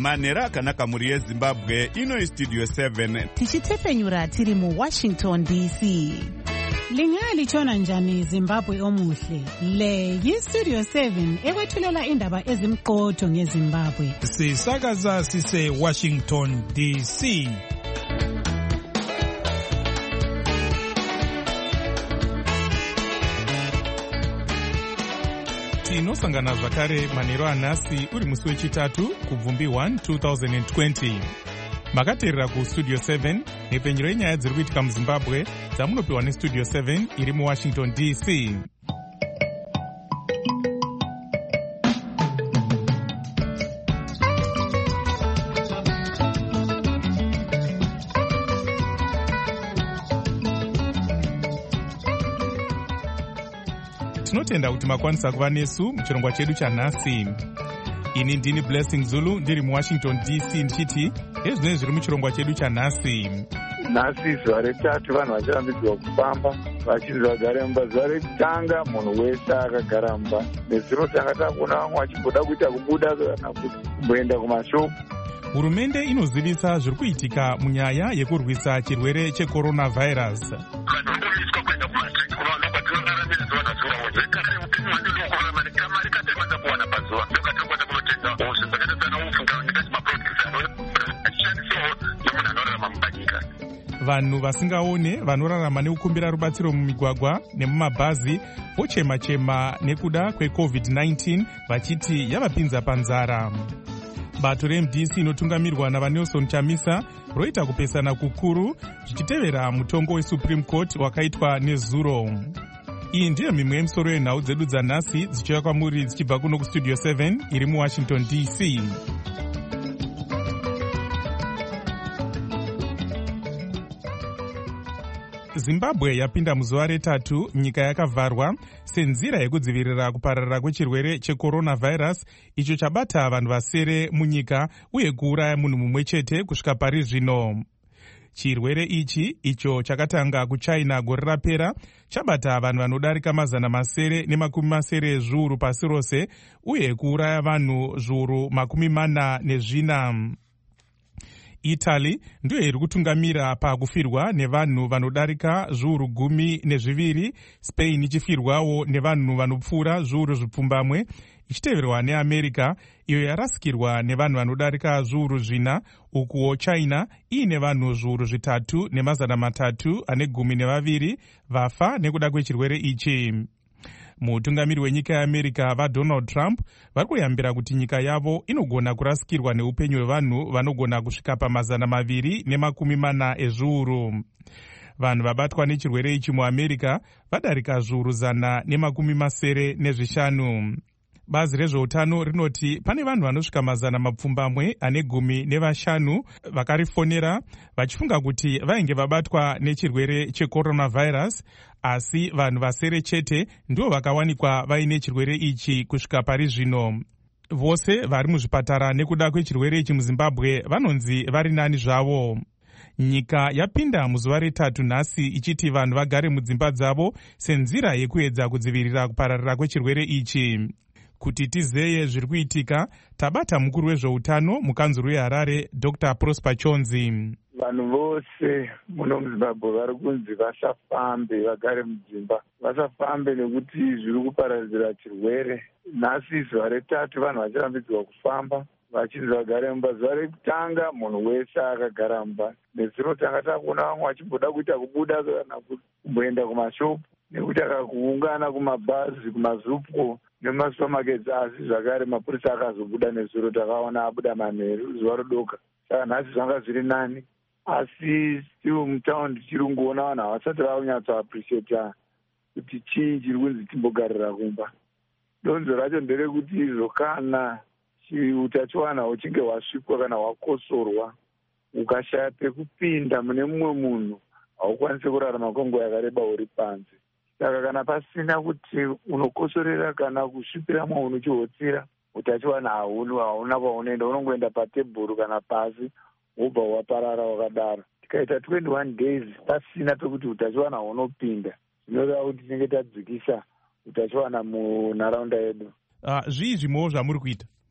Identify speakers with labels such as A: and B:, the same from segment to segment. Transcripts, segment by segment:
A: manhero akanaka mhuri yezimbabwe. Ino Studio 7
B: tichitefenyura tiri muWashington DC.
C: Lingalitshona njani Zimbabwe omuhle? Le yiStudio 7 ekwethulela indaba ezimqotho ngeZimbabwe.
D: Sisakaza sise Washington DC. Tinosangana zvakare manhero anhasi uri musi wechitatu kubvumbi 1 2020. Makateerera kuStudio 7 nepenyero yenyaya dziri kuitika muZimbabwe dzamunopiwa neStudio 7 iri muWashington DC. Tinotenda kuti makwanisa kuva nesu muchirongwa chedu chanhasi. Ini ndini Blessing Zulu ndiri muWashington DC ndichiti ezvinenge zviri muchirongwa chedu chanhasi.
E: Nhasi zuva retatu vanhu vachirambidzwa kufamba vachinzi vagare mumba. Zuva rekutanga munhu wese akagara mumba. Nezuro tanga takuona vamwe vachimboda kuita kubuda kana kumboenda kumashopu.
D: Hurumende inozivisa zviri kuitika munyaya yekurwisa chirwere cheCoronavirus. Vanhu vasingaone vanorarama nekukumbira rubatsiro mumigwagwa nemumabhazi vochema-chema nekuda kweCovid-19 vachiti yavapinza panzara. Bato reMDC inotungamirwa naVanelson Chamisa roita kupesana kukuru zvichitevera mutongo weSupreme Court wakaitwa nezuro. Iyi ndiyo mimwe yemisoro yenhau dzedu dzanhasi dzichiuya kwamuri dzichibva kuno kuStudio 7 iri muWashington DC. Zimbabwe yapinda muzuva retatu nyika yakavharwa senzira yekudzivirira kupararira kwechirwere cheCoronavirus icho chabata vanhu vasere munyika uye kuuraya munhu mumwe chete kusvika pari zvino. Chirwere ichi icho chakatanga kuChina gore rapera chabata vanhu vanodarika 940 zviuru pasi rose uye kuuraya vanhu zviuru 44. Italy ndiyo iri kutungamira pakufirwa nevanhu vanodarika zviuru 12, Spain ichifirwawo nevanhu vanopfuura zviuru zvipfumbamwe, ichiteverwa neAmerica iyo yarasikirwa nevanhu vanodarika zviuru 4, ukuwo China iine vanhu zviuru 3,312 vafa nekuda kwechirwere ichi. Mutungamiri wenyika yeAmerica vaDonald Trump vari kuyambira kuti nyika yavo inogona kurasikirwa neupenyu hwevanhu vanogona kusvika pa240 ezviuru. Vanhu vabatwa nechirwere ichi muAmerica vadarika zviuru 185. Bazi rezveutano rinoti pane vanhu vanosvika 115 vakarifonera vachifunga kuti vainge vabatwa nechirwere cheCoronavirus, asi vanhu vasere chete ndivo vakawanikwa vaine chirwere ichi kusvika pari zvino. Vose vari muzvipatara nekuda kwechirwere ichi muZimbabwe vanonzi vari nani zvavo. Nyika yapinda muzuva retatu nhasi ichiti vanhu vagare mudzimba dzavo senzira yekuedza kudzivirira kupararira kwechirwere ichi. Kuti tizeye zviri kuitika, tabata mukuru wezveutano mukanzuru yeHarare Dr. Prosper Chonzi.
E: Vanhu vose muno muZimbabwe vari kunzi vasafambe, vagare mudzimba. Vasafambe nekuti zviri kuparadzira chirwere. Nhasi zuva retatu vanhu vachirambidzwa kufamba vachinzi vagare mumba. Zuva rekutanga munhu wese akagara mumba. Nezuro tanga takuona vamwe vachimboda kuita kubuda kana kumboenda kumashopu nekuti akakuungana kumabhazi, kumazupo nemasupamaketsi, asi zvakare mapurisa akazobuda nezuro takaona abuda manheru zuva rodoka. Saka nhasi zvanga zviri nani, asi still mutaundi tichiri kungoona vanhu havasati vaunyatso appreciata kuti chii chiri kunzi timbogarira kumba. Donzo racho nderekuti izvo kana utachiwana uchinge hwasvikwa kana hwakosorwa ukashaya pekupinda mune mumwe munhu haukwanisi kurarama kwenguva yakareba uri panze. Saka kana pasina kuti unokosorera kana kusvipira unochihotsira, utachiwana hauna paunoenda, unongoenda patebhuru kana pasi wobva waparara wakadaro. Tikaita 21 days pasina pekuti utachiwana hunopinda, zvinoreva kuti tinenge tadzikisa utachiwana munharaunda yedu.
D: Zvii zvimwewo zvamuri kuita?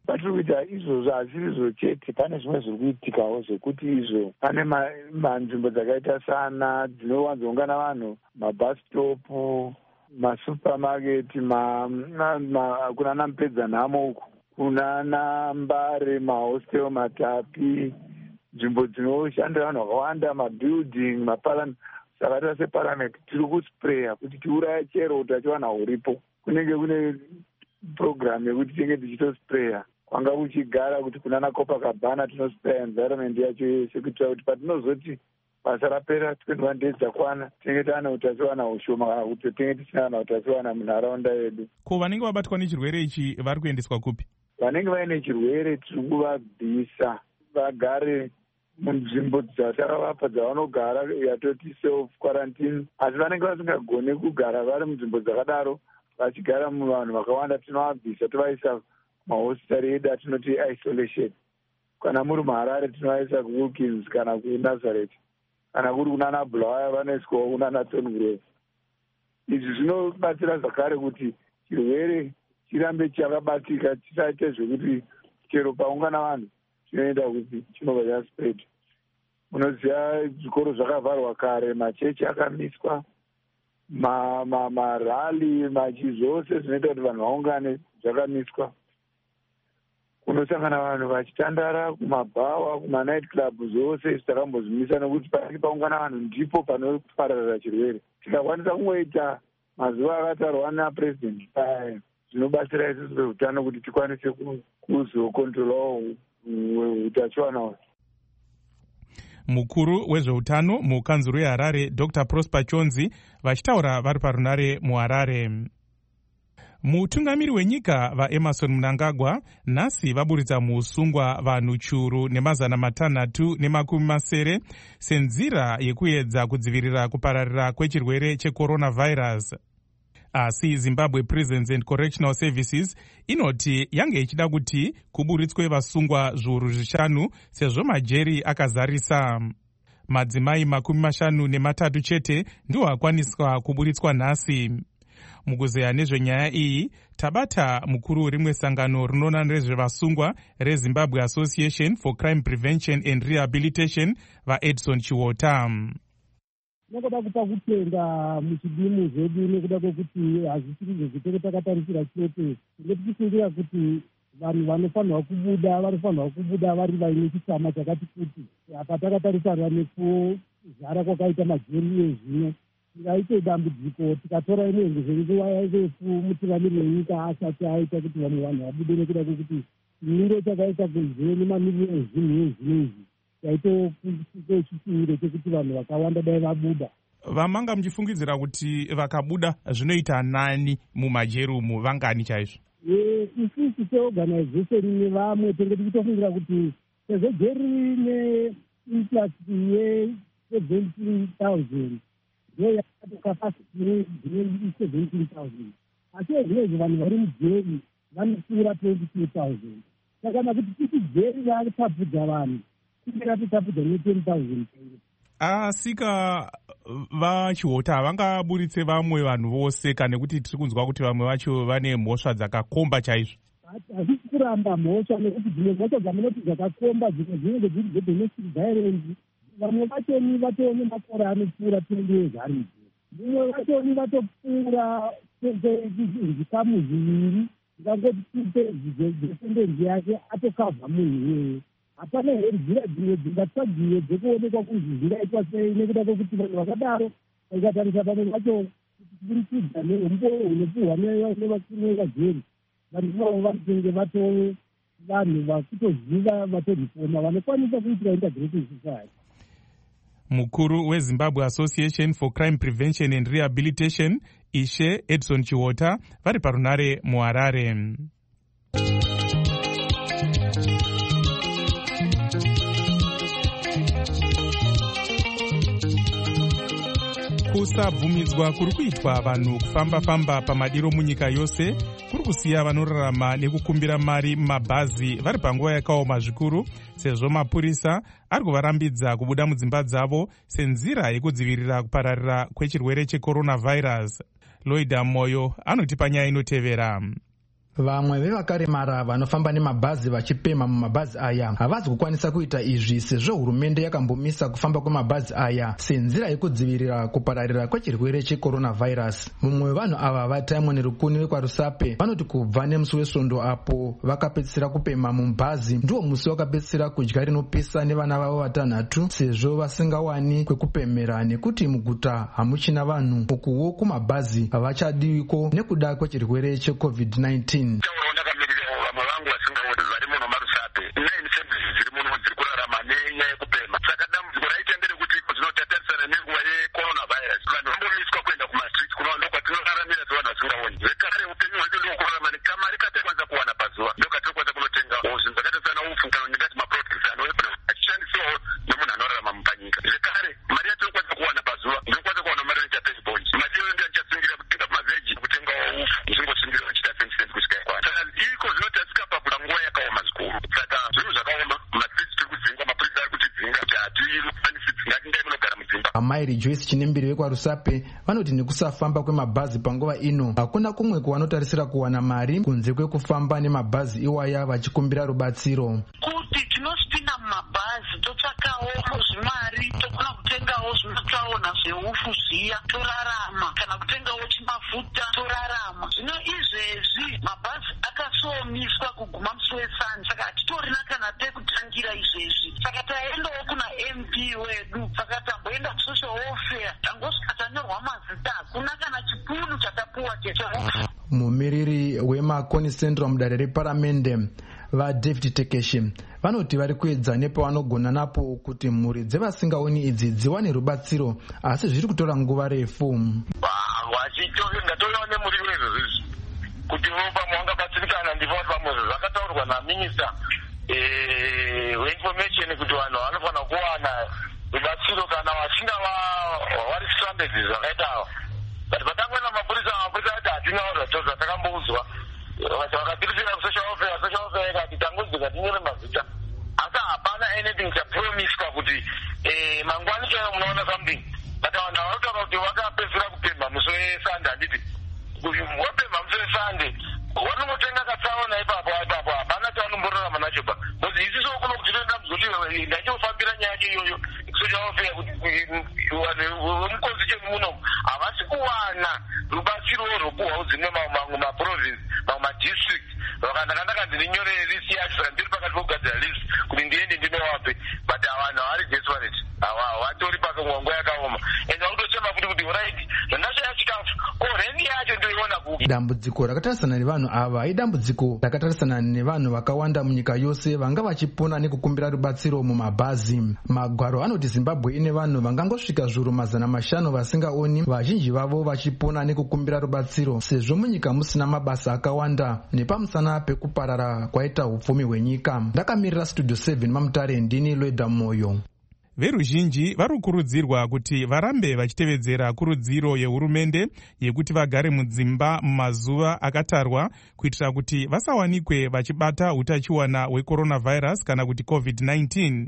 E: patiri kuita izvozvo hasiri izvo chete, pane zvimwe zviri kuitikawo zvekuti izvo pane manzvimbo dzakaita sana dzinowanzoungana vanhu, mabhastopu, masupamaketi, kunana mupedzanhamo uku, kunana Mbare, mahostel, matapi, nzvimbo dzinoshandira vanhu vakawanda, mabuilding, maparliament. Saka tata separliament tiri kuspreya kuti tiuraya chero utachiwana huripo. Kunenge kune program yekuti tinge tichitospreya kwanga kuchigara kuti kunana Copacabana tinospreya environment yacho yese kuitira kuti patinozoti basa rapera 21 days dzakwana tinenge taana utachiwana hushoma kana kuti tinenge tisina utachiwana munharaunda yedu.
D: Ko vanenge vabatwa nechirwere ichi vari kuendeswa kupi?
E: Vanenge vaine chirwere tiri kuvabvisa vagare munzvimbo dzatakavapa dzavanogara yatoti self quarantine, asi vanenge vasingagone kugara vari munzvimbo dzakadaro vachigara muvanhu vakawanda tinovabvisa tovaisa mahositari edu atinoti isolation. Kana muri muHarare tinovaisa kuWilkins kana kuNazareth, kana kuri kunana Bulawayo vanoiswawo kunana Thorngrove. Izvi zvinobatsira zvakare kuti chirwere chirambe chakabatika, chisaite zvekuti chero paungana vanhu chinoenda kuti chinobva chaspread. Munoziva zvikoro zvakavharwa kare, machechi akamiswa, marali, zvose zvinoita kuti vanhu vaungane zvakamiswa. Kunosangana vanhu vachitandara kumabhawa, kumanight club, zvose takambozvimisa nekuti panenge paungana vanhu ndipo panopararira chirwere. Tikakwanisa kungoita mazuva akatarwa naPresident zvinobatsira isusu veutano kuti tikwanise kuzokontrolawo utachiwana.
D: Mukuru wezveutano mukanzuru yeHarare Dr. Prosper Chonzi vachitaura vari parunare muHarare. Mutungamiri wenyika vaEmmerson Mnangagwa nhasi vaburitsa muusungwa vanhu churu ne570 senzira yekuedza kudzivirira kupararira kwechirwere checoronavirus. Asi Zimbabwe Prisons and Correctional Services inoti yange ichida kuti kuburitswe vasungwa zviuru 5 sezvo majeri akazarisa. Madzimai 53 chete ndiwo akwaniswa kuburitswa nhasi. Mukuzeya nezvenyaya iyi tabata mukuru rimwe sangano rinoona nezvevasungwa reZimbabwe Association for Crime Prevention and Rehabilitation vaEdson Chiwota.
F: Nokuda kupa kutenda muchidimu zvedu nekuda kwekuti hazvisiri zvitoro takatarisira chete, tichifungira kuti vanhu vanofanirwa kubuda vari vaine chitsama chakati kuti apa takatarisana nekuzara kwakaita majeri ezvino tikaite dambudziko tikatora inenge zvenguva yarefu mutungamiri wenyika asati aita kuti vamwe vanhu vabude nekuda kwekuti chimiro chakaita kunze nemamiriro ezvinhu ezvinezvi chaitokusike chishuviro chekuti vanhu vakawanda dai vabuda.
D: Vamanga muchifungidzira kuti vakabuda zvinoita nani mumajeri umu, vangani chaizvo?
F: Isusu seorganization nevamwe tenge tichitofungira kuti sezvo jeri neinflux ye17,000 ndiyo yakati capacity ye17,000, asi ezvinezvi vanhu vari mujeri vanopfuura 22,000. Saka nakuti titi jeri ratapudza vanhu tingatotapudza ne10,000.
D: Asika vaChiwota vangaburitse vamwe vanhu vose kana kuti tiri kunzwa kuti vamwe vacho vane mhosva dzakakomba chaizvo?
F: Hazisi kuramba mhosva nekuti dzimwe mhosva dzamunoti dzakakomba dzimwe dzinenge dziri dzedomestic violence. Vamwe vachoni vatone makore anopfuura 20 years ari mujeri. Vimwe vachoni vatopfuura zvikamu zviviri zvingangoti dzesendenzi yake atokavha munhu iyeye. Hapana nzira dzimwe dzingatsvagiwe dzekuonekwa kuti zvingaitwa sei nekuda kwekuti vanhu vakadaro vakatarisa pamwe vacho kuburikidza neumbo hunopuhwa nevajeri, vanhu ivavo vanenge vatove vanhu vakutoziva vatorifoma vanokwanisa kuitira integrating society.
D: Mukuru weZimbabwe Association for Crime Prevention and Rehabilitation Ishe Edson Chiwota vari parunare muHarare. Kusabvumidzwa kuri kuitwa vanhu kufamba-famba pamadiro munyika yose kuri kusiya vanorarama nekukumbira mari mumabhazi vari panguva yakaoma zvikuru, sezvo mapurisa ari kuvarambidza kubuda mudzimba dzavo senzira yekudzivirira kupararira kwechirwere checoronavirus. Lloyd Moyo anotipa nyaya inotevera.
G: Vamwe vevakaremara vanofamba nemabhazi vachipema mumabhazi aya havazi kukwanisa kuita izvi sezvo hurumende yakambomisa kufamba kwemabhazi aya senzira yekudzivirira kupararira kwechirwere cheCoronavirus. Mumwe wevanhu ava vaTaimon Rukuni vekwaRusape vanoti kubva nemusi weSvondo apo vakapedzisira kupema mumabhazi ndiwo musi wakapedzisira kudya rinopisa nevana vavo vatanhatu sezvo vasingawani kwekupemera nekuti muguta hamuchina vanhu, ukuwo kumabhazi havachadiwiko nekuda kwechirwere cheCovid-19. Amairi Joyce Chinembiri vekwaRusape vanoti nekusafamba kwemabhazi panguva ino hakuna kumwe kwavanotarisira kuwana mari kunze kwekufamba nemabhazi iwaya vachikumbira rubatsiro.
H: Kuti tinosipinda mumabhazi totsvakawo zvimari tokona kutengawo zvinotsaona zveufu zviya torarama, kana kutengawo chimafuta torarama. Zvino izvezvi mabhazi akasomiswa kuguma musi weSunday, saka hatitorina kana pekutangira izvezvi. Saka taendawo kuna MP wedu, saka tamboenda kusocial welfare tangosvika tanyorwa mazita, hakuna kana chipunu chatapuwa checherofu.
G: Mumiriri weMakoni Central mudare reparamende vaDavid Tekeshi vanoti vari kuedza nepavanogona napo kuti mhuri dzevasingaoni idzi dziwane rubatsiro, asi zviri kutora nguva refu.
I: Ngatoiwa nemuri wezvizvi kuti vopamwe vangabatsirikana ndivyo pamwe zvakataurwa naminista weinformation kuti vanhu vanofanira kuwana rubatsiro kana vachinga vari stranded zvakaitawo. But patangoenda mapurisa ati hatina zvatakamboudzwa vakatirisira kusocial welfare ikati tangodzika tinyore mazita, asi hapana anything chapromiswa kuti mangwani chaiwo munoona something. But vanhu vanotaura kuti vakapedzisira kupemha musi weSunday, handiti wapemha musi weSunday vanomotenga katsaona ipapo hapana chavanomborarama nacho pa because isiso kuno kuti toenda muzoti ndachofambira nyaya yacho iyoyo social welfare kuti vemukonzi chemu munomu havasi kuwana rubatsiro rwokuhwawo dzimwe mamwe maprovince mamwe madistrict vakandakandaka ndinyorere list yacho saka ndiri pakati pokugadzira list kuti ndiende ndinowape, but vanhu havari desperate, hawatori pakangwanguva yakaoma ende vakutochema futi kuti right zvandashaya chikafu ko reni yacho ndoiona kupi.
G: Dambudziko rakatarisana nevanhu ava idambudziko rakatarisana nevanhu vakawanda munyika yose vanga vachipona nekukumbira rubatsiro mumabhazi. Magwaro anoti Zimbabwe ine vanhu vangangosvika zviuru 500 vasingaoni, vazhinji vavo vachipona nekukumbira rubatsiro sezvo munyika musina mabasa akawanda nepamusana pekuparara kwaita upfumi hwenyika. Ndakamirira Studio 7 Mamutare, ndini Loida Moyo.
D: Veruzhinji vari kukurudzirwa kuti varambe vachitevedzera kurudziro yehurumende yekuti vagare mudzimba mumazuva akatarwa kuitira kuti vasawanikwe vachibata utachiwana hweCoronavirus kana kuti COVID-19.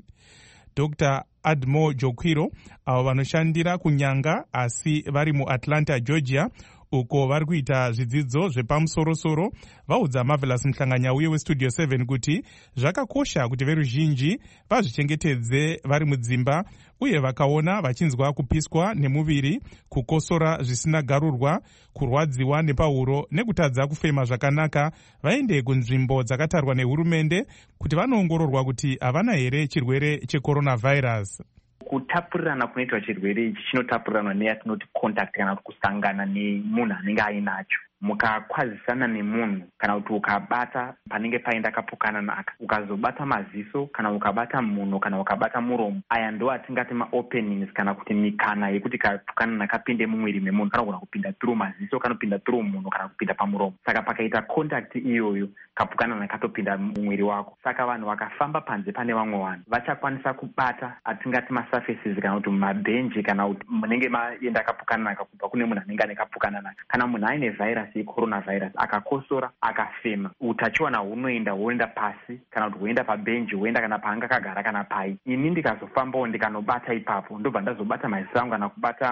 D: Dr. Admo Jokwiro, avo vanoshandira kunyanga asi vari muAtlanta, Georgia, uko vari kuita zvidzidzo zvepamusoro-soro, vaudza Marvelous Muhlanganyauye weStudio 7 kuti zvakakosha kuti veruzhinji vazvichengetedze vari mudzimba, uye vakaona vachinzwa kupiswa nemuviri, kukosora zvisina garurwa, kurwadziwa nepahuro nekutadza kufema zvakanaka, vaende kunzvimbo dzakatarwa nehurumende kuti vanoongororwa kuti havana here chirwere cheCoronavirus.
J: Kutapurirana kunoitwa chirwere ichi chinotapuriranwa neyatinoti contact kana kuti kusangana nemunhu anenge ainacho. Mukakwazisana nemunhu kana kuti ukabata panenge paenda kapukana naka, ukazobata maziso kana ukabata munhu kana ukabata muromo, aya ndo atingati maopenings kana kuti mikana yekuti kapukana nakapinde mumwiri memunhu kana kuna kupinda through maziso kana kupinda through munhu kana kupinda pamuromo. Saka pakaita contact iyoyo kapukana nakatopinda mumwiri wako. Saka vanhu vakafamba panze pane vamwe vanhu vachakwanisa kubata atingati masurfaces kana kuti mabhenji kana kuti munenge maenda kapukana naka kubva kune munhu anenge ane kapukana naka. Kana munhu aine virus yeCoronavirus akakosora akafema, utachiwana hunoenda pasi kana kuti huenda pabhenji, huenda kana paanga kagara kana pai. Ini ndikazofambawo ndikanobata ipapo ndobva ndazobata maziso angu kana kubata munhu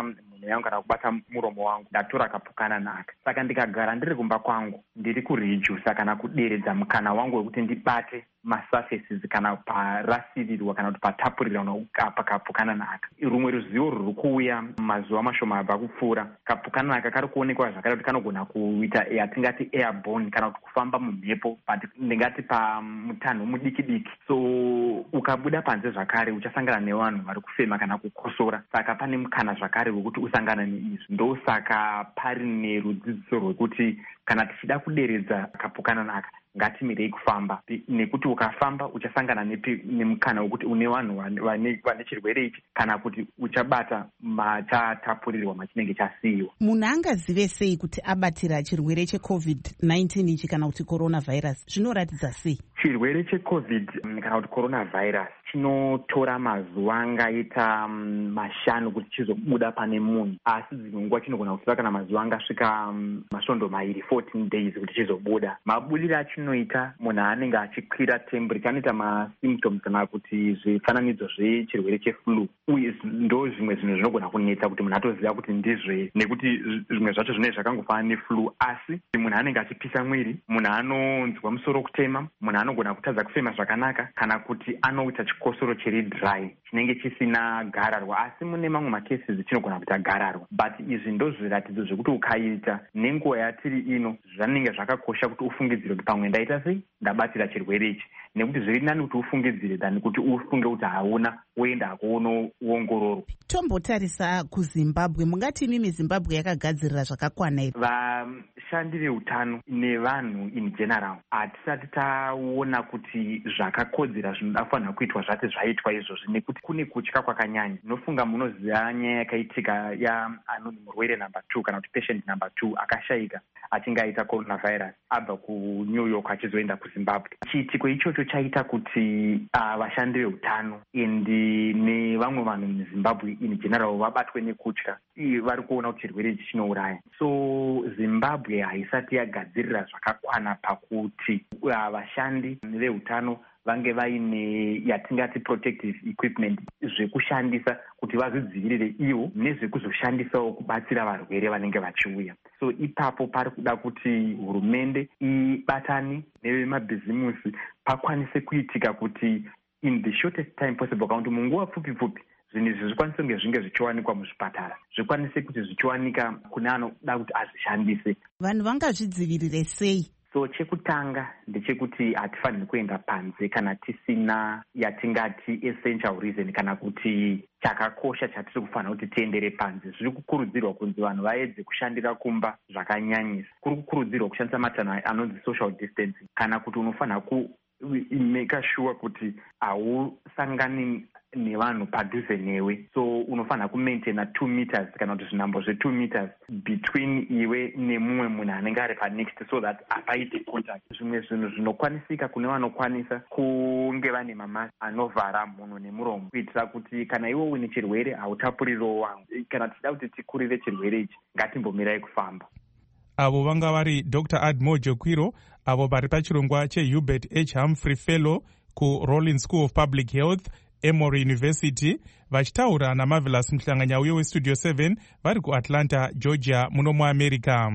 J: mhino yangu kana kubata muromo wangu ndatora kapukana naka. Saka ndikagara ndiri kumba kwangu ndiri kurijusa kana kuderedza mukana wangu wekuti ndibate masurfaces kana parasirirwa kana kuti patapurirwa pakapukana naka. Rumwe ruzivo ruri kuuya mazuva mashoma abva kupfuura, kapukana naka kari kuonekwa zvakare kuti kanogona kuita yatingati airborne kana kuti kufamba mumhepo ndingati pamutanho mudiki diki. So ukabuda panze zvakare uchasangana nevanhu vari kufema kana kukosora, saka pane mukana zvakare wekuti usangana neizvi. Ndosaka pari nerudzidziso rwekuti kana tichida kuderedza kapukana naka ngatimirei kufamba, nekuti ukafamba uchasangana nemukana wekuti une vanhu vane chirwere ichi kana kuti uchabata machatapurirwa machinenge chasiyiwa.
B: Munhu angazive sei kuti abatira chirwere cheCovid-19 ichi kana kuti coronavirus? Zvinoratidza sei?
J: Chirwere cheCovid kana kuti coronavirus chinotora mazuva angaita 5 kuti chizobuda pane munhu, asi dzimwe nguva chinogona kutora kana mazuva angasvika masvondo 14 days kuti chizobuda. Mabudiro achinoita munhu anenge achikwira temperature anoita masymptoms kana kuti zvifananidzo zvechirwere cheflu, uye ndo zvimwe zvinhu zvinogona kunetsa kuti munhu atoziva kuti ndizve, nekuti zvimwe zvacho zvinenge zvakangofanana neflu. Asi munhu anenge achipisa mwiri, munhu anonzwa musoro kutema, munhu anogona kutadza kufema zvakanaka, kana kuti anoita chikosoro chiri dry chinenge chisina gararwa, asi mune mamwe macases chinogona kuita gararwa. But izvi ndo zviratidzo zvekuti ukaita nenguva yatiri ino zvanenge zvakakosha kuti ufungidzire kuti pamwe ndaita sei, ndabatira chirwere ichi, nekuti zviri nani kuti ufungidzire than kuti ufunge kuti hauna woenda kuonoongororwa.
B: Tombotarisa kuZimbabwe, mungati imimi Zimbabwe yakagadzirira zvakakwana here?
J: Vashandi veutano nevanhu in general hatisati taona kuti zvakakodzera zvinofanira kuitwa zvati zvaitwa izvozvi, nekuti kune kutya kwakanyanya. Nofunga munoziva nyaya yakaitika anonzi murwere number 2 kana kuti patient number 2 akashayika achinge aita coronavirus abva kuNew York achizoenda kuZimbabwe. Chiitiko ichocho chaita kuti vashandi veutano nevamwe vanhu muZimbabwe in general vabatwe nekutya, vari kuona kuti chirwere ichi chinouraya. So Zimbabwe haisati yagadzirira zvakakwana pakuti vashandi veutano vange vaine yatingati protective equipment zvekushandisa kuti vazvidzivirire ivo nezvekuzoshandisawo kubatsira varwere vanenge vachiuya. So ipapo pari kuda kuti hurumende ibatani nevemabhizimusi pakwanise kuitika kuti in the shortest time possible, kana kuti munguva pfupi zvinhu izvi zvikwanise kunge zvinge zvichiwanikwa muzvipatara, zvikwanise kuti zvichiwanika kune anoda kuti azvishandise.
B: Vanhu vangazvidzivirire sei?
J: So chekutanga ndechekuti hatifaniri kuenda panze kana tisina yatingati essential reason kana kuti chakakosha chatiri kufanira kuti tiendere panze. Zviri kukurudzirwa kunzi vanhu vaedze kushandira kumba zvakanyanyisa. Kuri kukurudzirwa kushandisa matanho anonzi social distancing, kana kuti unofanira kumeka sure kuti hausangani nevanhu padhuze newe. So unofanira kumaintaina 2 meters kana kuti zvinhambo zve2 meters between iwe nemumwe munhu anenge ari panext, so that hapaite contact. Zvimwe zvinhu zvinokwanisika kune vanokwanisa kunge vane mamasi anovhara mhuno nemuromo, kuitira kuti kana iwe une chirwere hautapuririwo wangu. Kana tichida kuti tikurire chirwere ichi ngatimbomirai kufamba.
D: Avo vanga vari Dr. Admo Jokwiro, avo vari pachirongwa cheHubert H. Humphrey Fellow kuRollins School of Public Health, Emory University, vachitaura naMarvelous Mhlanganyauye weStudio 7 vari kuAtlanta, Georgia, muno muAmerica.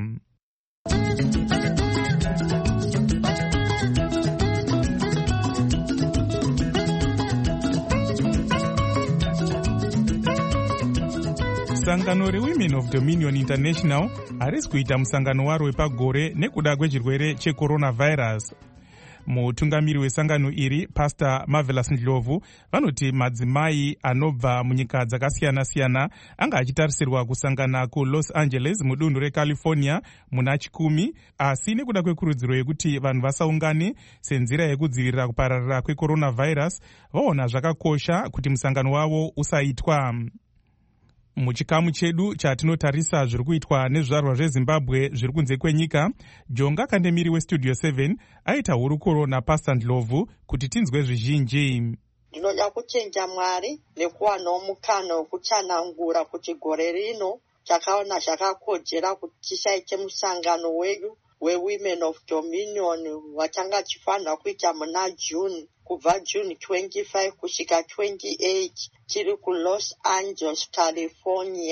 D: Sangano reWomen of Dominion International harisi kuita musangano waro wepagore nekuda kwechirwere checoronavirus. Mutungamiri wesangano iri, Pastor Marvelous Ndlovu, vanoti madzimai anobva munyika dzakasiyana-siyana anga achitarisirwa kusangana kuLos Angeles mudunhu reCalifornia muna 10, asi nekuda kwekurudziro yekuti vanhu vasaungane senzira yekudzivirira kupararira kwecoronavirus, vaona zvakakosha kuti musangano wavo usaitwa. Muchikamu chedu chatinotarisa zviri kuitwa nezvizvarwa zveZimbabwe zviri kunze kwenyika, Jonga Kandemiri weStudio 7 aita hurukuro naPastor Ndlovu kuti tinzwe zvizhinji.
K: Ndinoda kuchenja Mwari nekuwanawo mukana wekuchanangura kuti gore rino takaona zvakakodzera kuti tisaite musangano wedu weWomen of Dominion watanga tichifanira kuita muna June, kubva June 25 kusvika 28 tiri kuLos Angeles, California.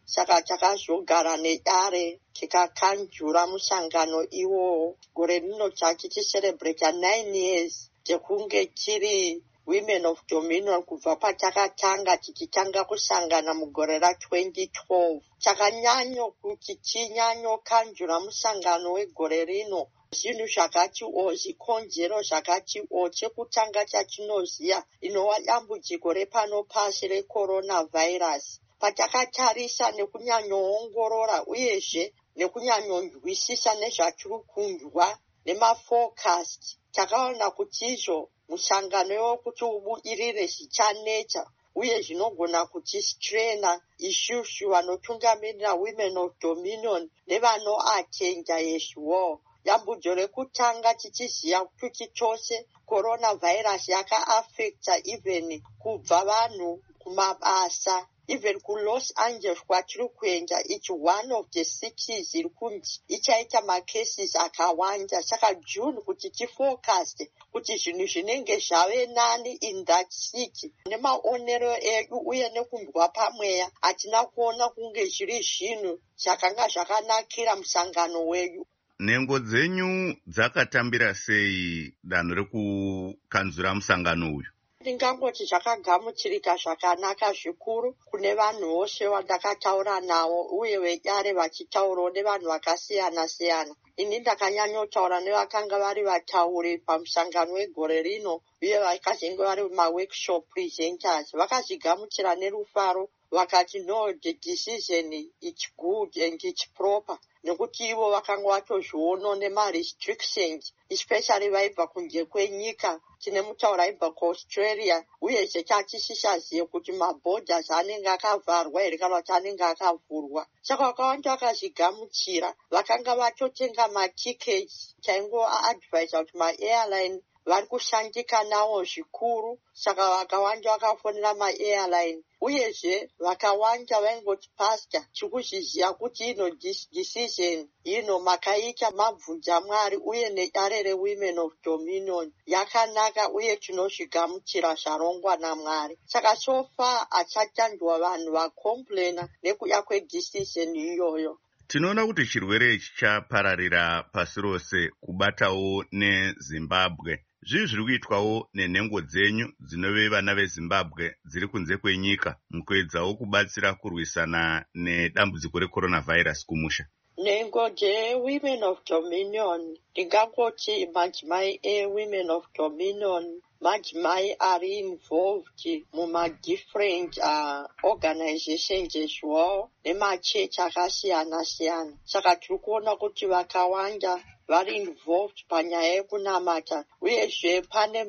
K: saka takazogara nedare tikakanjura musangano iwowo. Gore rino tichiserebrata 9 years tekunge tiri Women of Dominion kubva patakatanga tichitanga kusangana mugore ra2012. Takanyanyo kuti tinyanyokanjura musangano wegore rino. Zvinhu zvakatiwo, zvikonzero zvakatiwo. Chekutanga chatinoziya inova dambudziko repano pasi recoronavirus. Patakatarisa nekunyanyoongorora uyezve nekunyanyonzwisisa nezvatiri kunzwa nemafocust, takaona kuti izvo musangano wekuti ubudirire zvichaneta uye zvinogona kuchistrena isusu vanotungamirira Women of Dominion nevanoatenda yezviwo. Dambudzo rekutanga tichiziya kuti chose coronavirus yakaafecta even kubva vanhu kumabasa. Even kuLos Angeles kwatiri kuenda, it's one of the cities iri kunzi ichaita macases akawanda. Saka June kuti tifocus kuti zvinhu zvinenge zvave nani in that city. Nemaonero edu uye nekunzwa pamweya hatina kuona kunge zviri zvinhu zvakanga zvakanakira musangano wedu.
A: Nhengo dzenyu dzakatambira sei danho rekukanzura musangano uyu?
K: Ndingangoti zvakagamuchirika zvakanaka zvikuru kune vanhu vose vandakataura navo uye vedare vachitaurawo nevanhu vakasiyana-siyana. Ini ndakanyanyotaura nevakanga vari vatauri pamusangano wegore rino uye vakazenge vari maworkshop presenters. Vakazvigamuchira nerufaro vakati no, the decision it's good and it's proper. Nekuti ivo vakanga vatozviona nemarestrictions, especially vaibva kunze kwenyika. Tine mutaura aibva kuAustralia uye zvechatisishaziye kuti maborders anenge akavharwa here kana kuti anenge akavhurwa. Saka vakawanda vakazvigamuchira, vakanga vatotenga matickets. Taingoadvisa kuti maairline vari kushandika nawo zvikuru, saka vakawanda vakafonera maairline. Uyezve vakawanda vaingoti pastor, tikuzviziya kuti ino decision makaita mabvunza Mwari uye nedare reWomen of Dominion yakanaka uye tinozvigamuchira zvarongwa naMwari. Saka so far hachatandwa vanhu vakomplaina nekuda kwedecision iyoyo.
A: Tinoona kuti chirwere ichi chapararira pasi rose kubatawo neZimbabwe. Zvii zviri kuitwawo nenhengo dzenyu dzinove vana veZimbabwe dziri kunze kwenyika mukuedzawo kubatsira kurwisana nedambudziko recoronavirus kumusha?
K: Nhengo dzeWomen of Dominion, ndingangoti madzimai eWomen of Dominion, madzimai ari involved muma-different organizations ezviwo nemachechi akasiyana-siyana. Saka tiri kuona kuti vakawanda vari involved panyaya yekunamata. Uyezve pane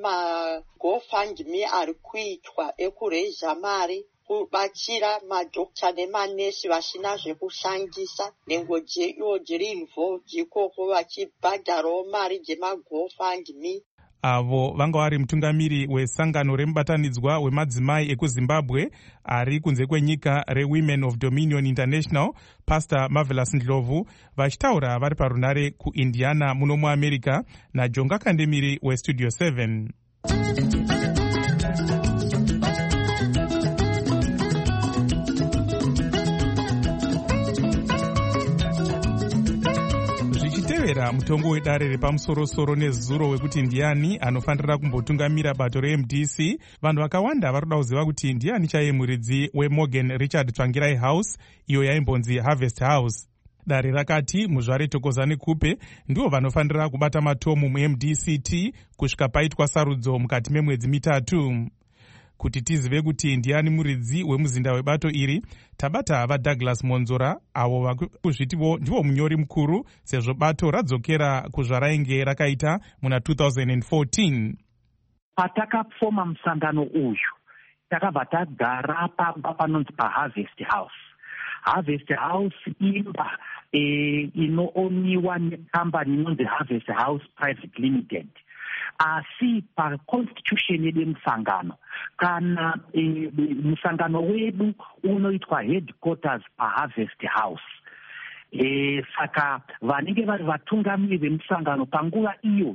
K: maGoFundMe ari kuitwa ekureisa mari kubatsira madhokta nemanesi vasina zvekushandisa. Nhengo dzeyo dziri involved ikoko vachibhadharawo mari dzemaGoFundMe.
D: Avo vanga vari mutungamiri wesangano remubatanidzwa wemadzimai ekuZimbabwe ari kunze kwenyika reWomen of Dominion International, Pastor Marvelous Ndlovu, vachitaura vari parunare kuIndiana muno muAmerica naJonga Kandemiri weStudio 7. Mutongo wedare repamusoro-soro nezuro wekuti ndiani anofanira kumbotungamira bato reMDC, vanhu vakawanda vari kuda kuziva kuti ndiani chaiye muridzi weMorgan Richard Tsvangirai House, iyo yaimbonzi Harvest House. Dare rakati muzvare Thokozani Kupe ndivo vanofanira kubata matomu muMDCT kusvika paitwa sarudzo mukati memwedzi mitatu. Kuti tizive kuti ndiani muridzi wemuzinda webato iri, tabata vaDouglas Monzora, avo vakuzvitivo ndivo munyori mukuru sezvo bato radzokera kuzvarainge rakaita muna 2014.
L: Patakafoma musangano uyu, takabva tagara pamba panonzi paHarvest House. Harvest House imba inooniwa nekambani inonzi Harvest House Private Limited. Asi paconstitution yedu musangano, kana musangano wedu unoitwa headquarters paHarvest House. Saka vanenge vari vatungamiri vemusangano panguva iyoyo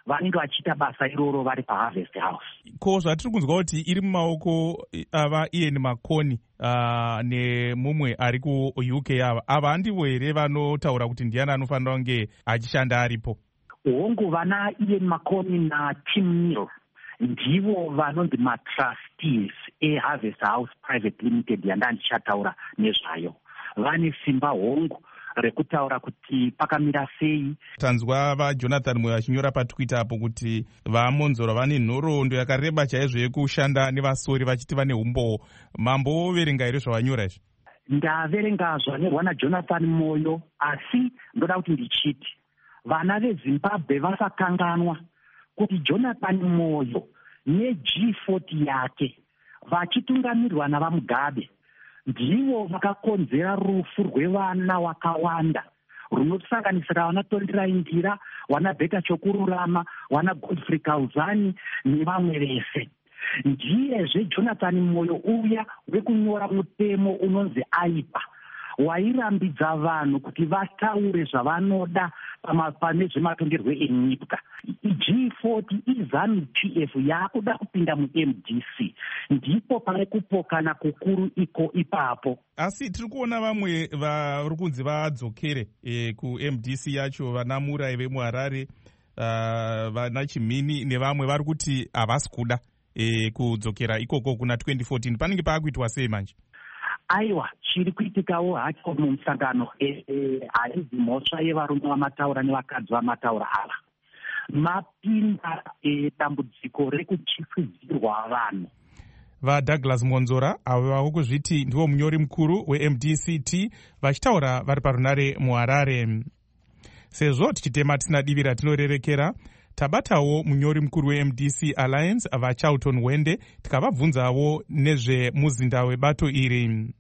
L: vanenge vachiita basa iroro vari paharvest house.
D: Ko zvatiri kunzwa kuti iri mumaoko ava Ian Makoni nemumwe ari ku-UK ava handivo here vanotaura kuti ndiani anofanira kunge achishanda aripo?
L: Hongu, vana Ian Makoni naTim Neal ndivo vanonzi matrustees eHarvest House Private Limited yandandichataura nezvayo. Vane simba hongu rekutaura kuti pakamira sei.
D: Tanzwa vaJonathan Moyo vachinyora paTwitter apo kuti vamonzora vane nhoroondo yakareba chaizvo yekushanda nevasori vachiti vane umbowo. Mambo verenga here zvavanyora izvi?
L: Ndaverenga zvanyorwa naJonathan Moyo, asi ndoda kuti ndichiti vana veZimbabwe vasakanganwa kuti Jonathan Moyo neG40 yake vachitungamirirwa navaMugabe ndivo vakakonzera rufu rwevana wakawanda runosanganisira vana Tondirai Ndira, vana Beta Chokururama, vana Godfrey Kauzani nevamwe vese. Ndiyezve Jonathan Moyo uya wekunyora mutemo unonzi aipa wairambidza vanhu kuti vataure zvavanoda pane zvematongerwe enyika. G40 iZANU-PF yakuda kupinda muMDC, ndipo pane kupokana kukuru ipapo.
D: Asi tiri kuona vamwe vari kunzi vadzokere kuMDC yacho, vana Murai vemuHarare, vana Chimini nevamwe vari kuti havasi kuda kudzokera ikoko kuna 2014. Panenge paakuitwa sei manje?
L: Aiwa, chiri kuitikawo hacho mumusangano haidzi mhosva yevarume vamataura nevakadzi vamataura ava. Mapinda dambudziko rekuchifidzirwa vanhu.
D: VaDouglas Monzora avo vavo kuzviti ndivo munyori mukuru weMDCT vachitaura vari parunare muHarare. Sezvo tichitema tisina divi ratinorerekera, tabatawo munyori mukuru weMDC Alliance vaCharlton Wende tikavabvunzawo nezvemuzinda webato iri.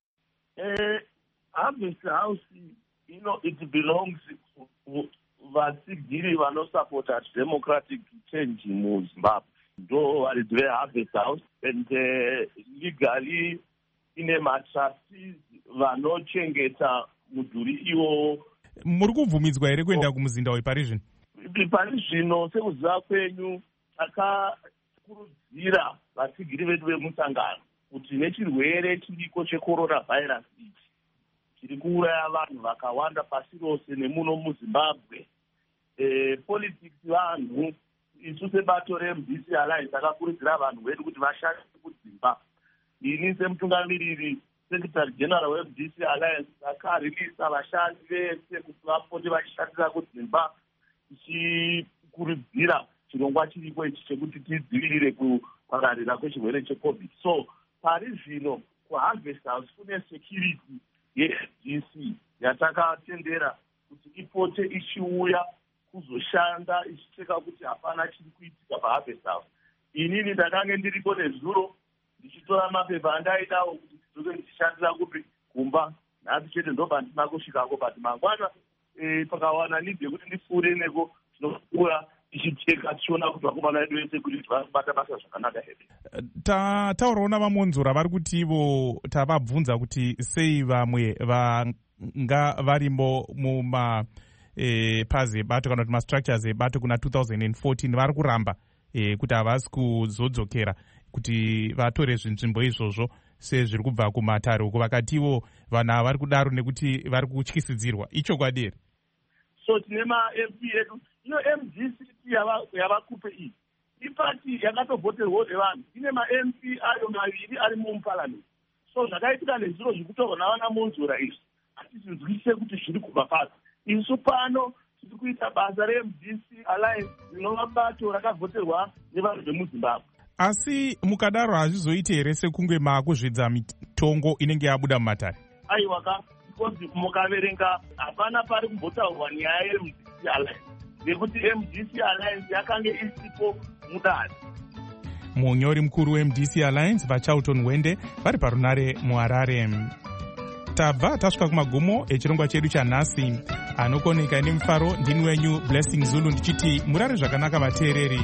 M: Harvest House, it belongs to vasigiri vanosupporta democratic change muZimbabwe. Ndo varidzi veHarvest House and legally ine matrustees vanochengeta mudhuri iwo.
D: Muri kubvumidzwa here kuenda kumuzinda wepari zvino?
M: Pari zvino sekuziva kwenyu takakurudzira vasigiri vedu vemusangano kuti nechirwere chiriko checoronavirus ichi chiri kuuraya vanhu vakawanda pasi rose nemuno muZimbabwe, politics vanhu isu sebato reMDC Alliance takakurudzira vanhu vedu kuti vashande kudzimba. Ini semutungamiriri Secretary General weMDC Alliance akaririsa vashandi vese kuti vapote vachishandira kudzimba, tichikurudzira chirongwa chiripo ichi chekuti tidzivirire kupararira kwechirwere cheCovid. So pari zvino kuHarvest House kune security yeMDC yatakatendera kuti ipote ichiuya kuzoshanda ichicheka kuti hapana chiri kuitika paHarvest House. Inini ndakange ndiriko nezuro ndichitora mapepa andaidawo kuti tidzoke ndichishandira kupi kumba. Nhasi chete ndobva ndisina kusvikako, but mangwana pakawana nidhi yekuti ndipfuure neko tinokura tichiteka tichiona kuti vakomana vedu vese kuti vari kubata basa zvakanaka here.
D: Taurawo navamonzora vari kuti ivo tavabvunza kuti sei vamwe vanga varimo mumapazi ebato kana kuti mastructures ebato kuna 2014 vari kuramba kuti havasi kuzodzokera kuti vatore zvinzvimbo izvozvo sezviri kubva kumatare uko. Vakatiwo vanhu ava vari kudaro nekuti vari kutyisidzirwa. Ichokwadi here?
M: So tine ma-MP edu, iyo MDCT yavakupe iyi ipati yakatovhoterwawo nevanhu, ine ma-MP ayo maviri ari muparliament. So zvakaitika nezviro zvikutorwa navana Monzora izvi hatizvinzwisise kuti zviri kubva pasi. Isu pano tiri kuita basa reMDC Alliance rinova bato rakavhoterwa nevanhu vemuZimbabwe.
D: Asi mukadaro hazvizoiti here sekunge maakuzvidza mitongo inenge yabuda mumatare?
M: Aiwa, because mukaverenga hapana pari kumbotaurwa nyaya yeMDC Alliance nekuti MDC Alliance yakange isipo mudare.
D: Munyori mukuru weMDC Alliance vaCharlton Wende vari parunare muHarare. Tabva tasvika kumagumo echirongwa chedu chanhasi. Anokoneka nemufaro ndini wenyu Blessing Zulu ndichiti murare zvakanaka vateereri.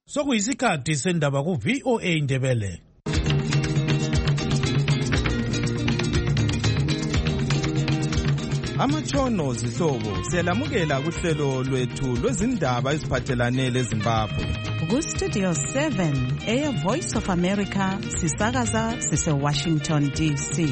N: Sokuyisikhathi sendaba ku VOA Indebele.
O: Amatshono zihlobo siyalamukela kuhlelo lwethu lwezindaba eziphathelane leZimbabwe.
B: Ku Studio 7 Air Voice of America sisakaza sise Washington DC.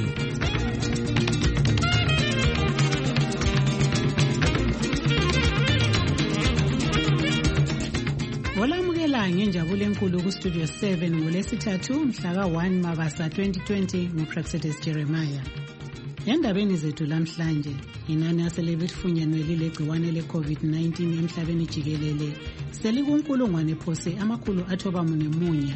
C: Olamukela ngenjabulo enkulu ku Studio 7 ngolesithathu mhla ka-1 Mabasa 2020 nguPraxedes Jeremiah. Endabeni zethu lamhlanje, inani aselifunyanwe lile gciwane le-COVID-19 emhlabeni jikelele selikunkulungwane phose amakhulu athoba munemunye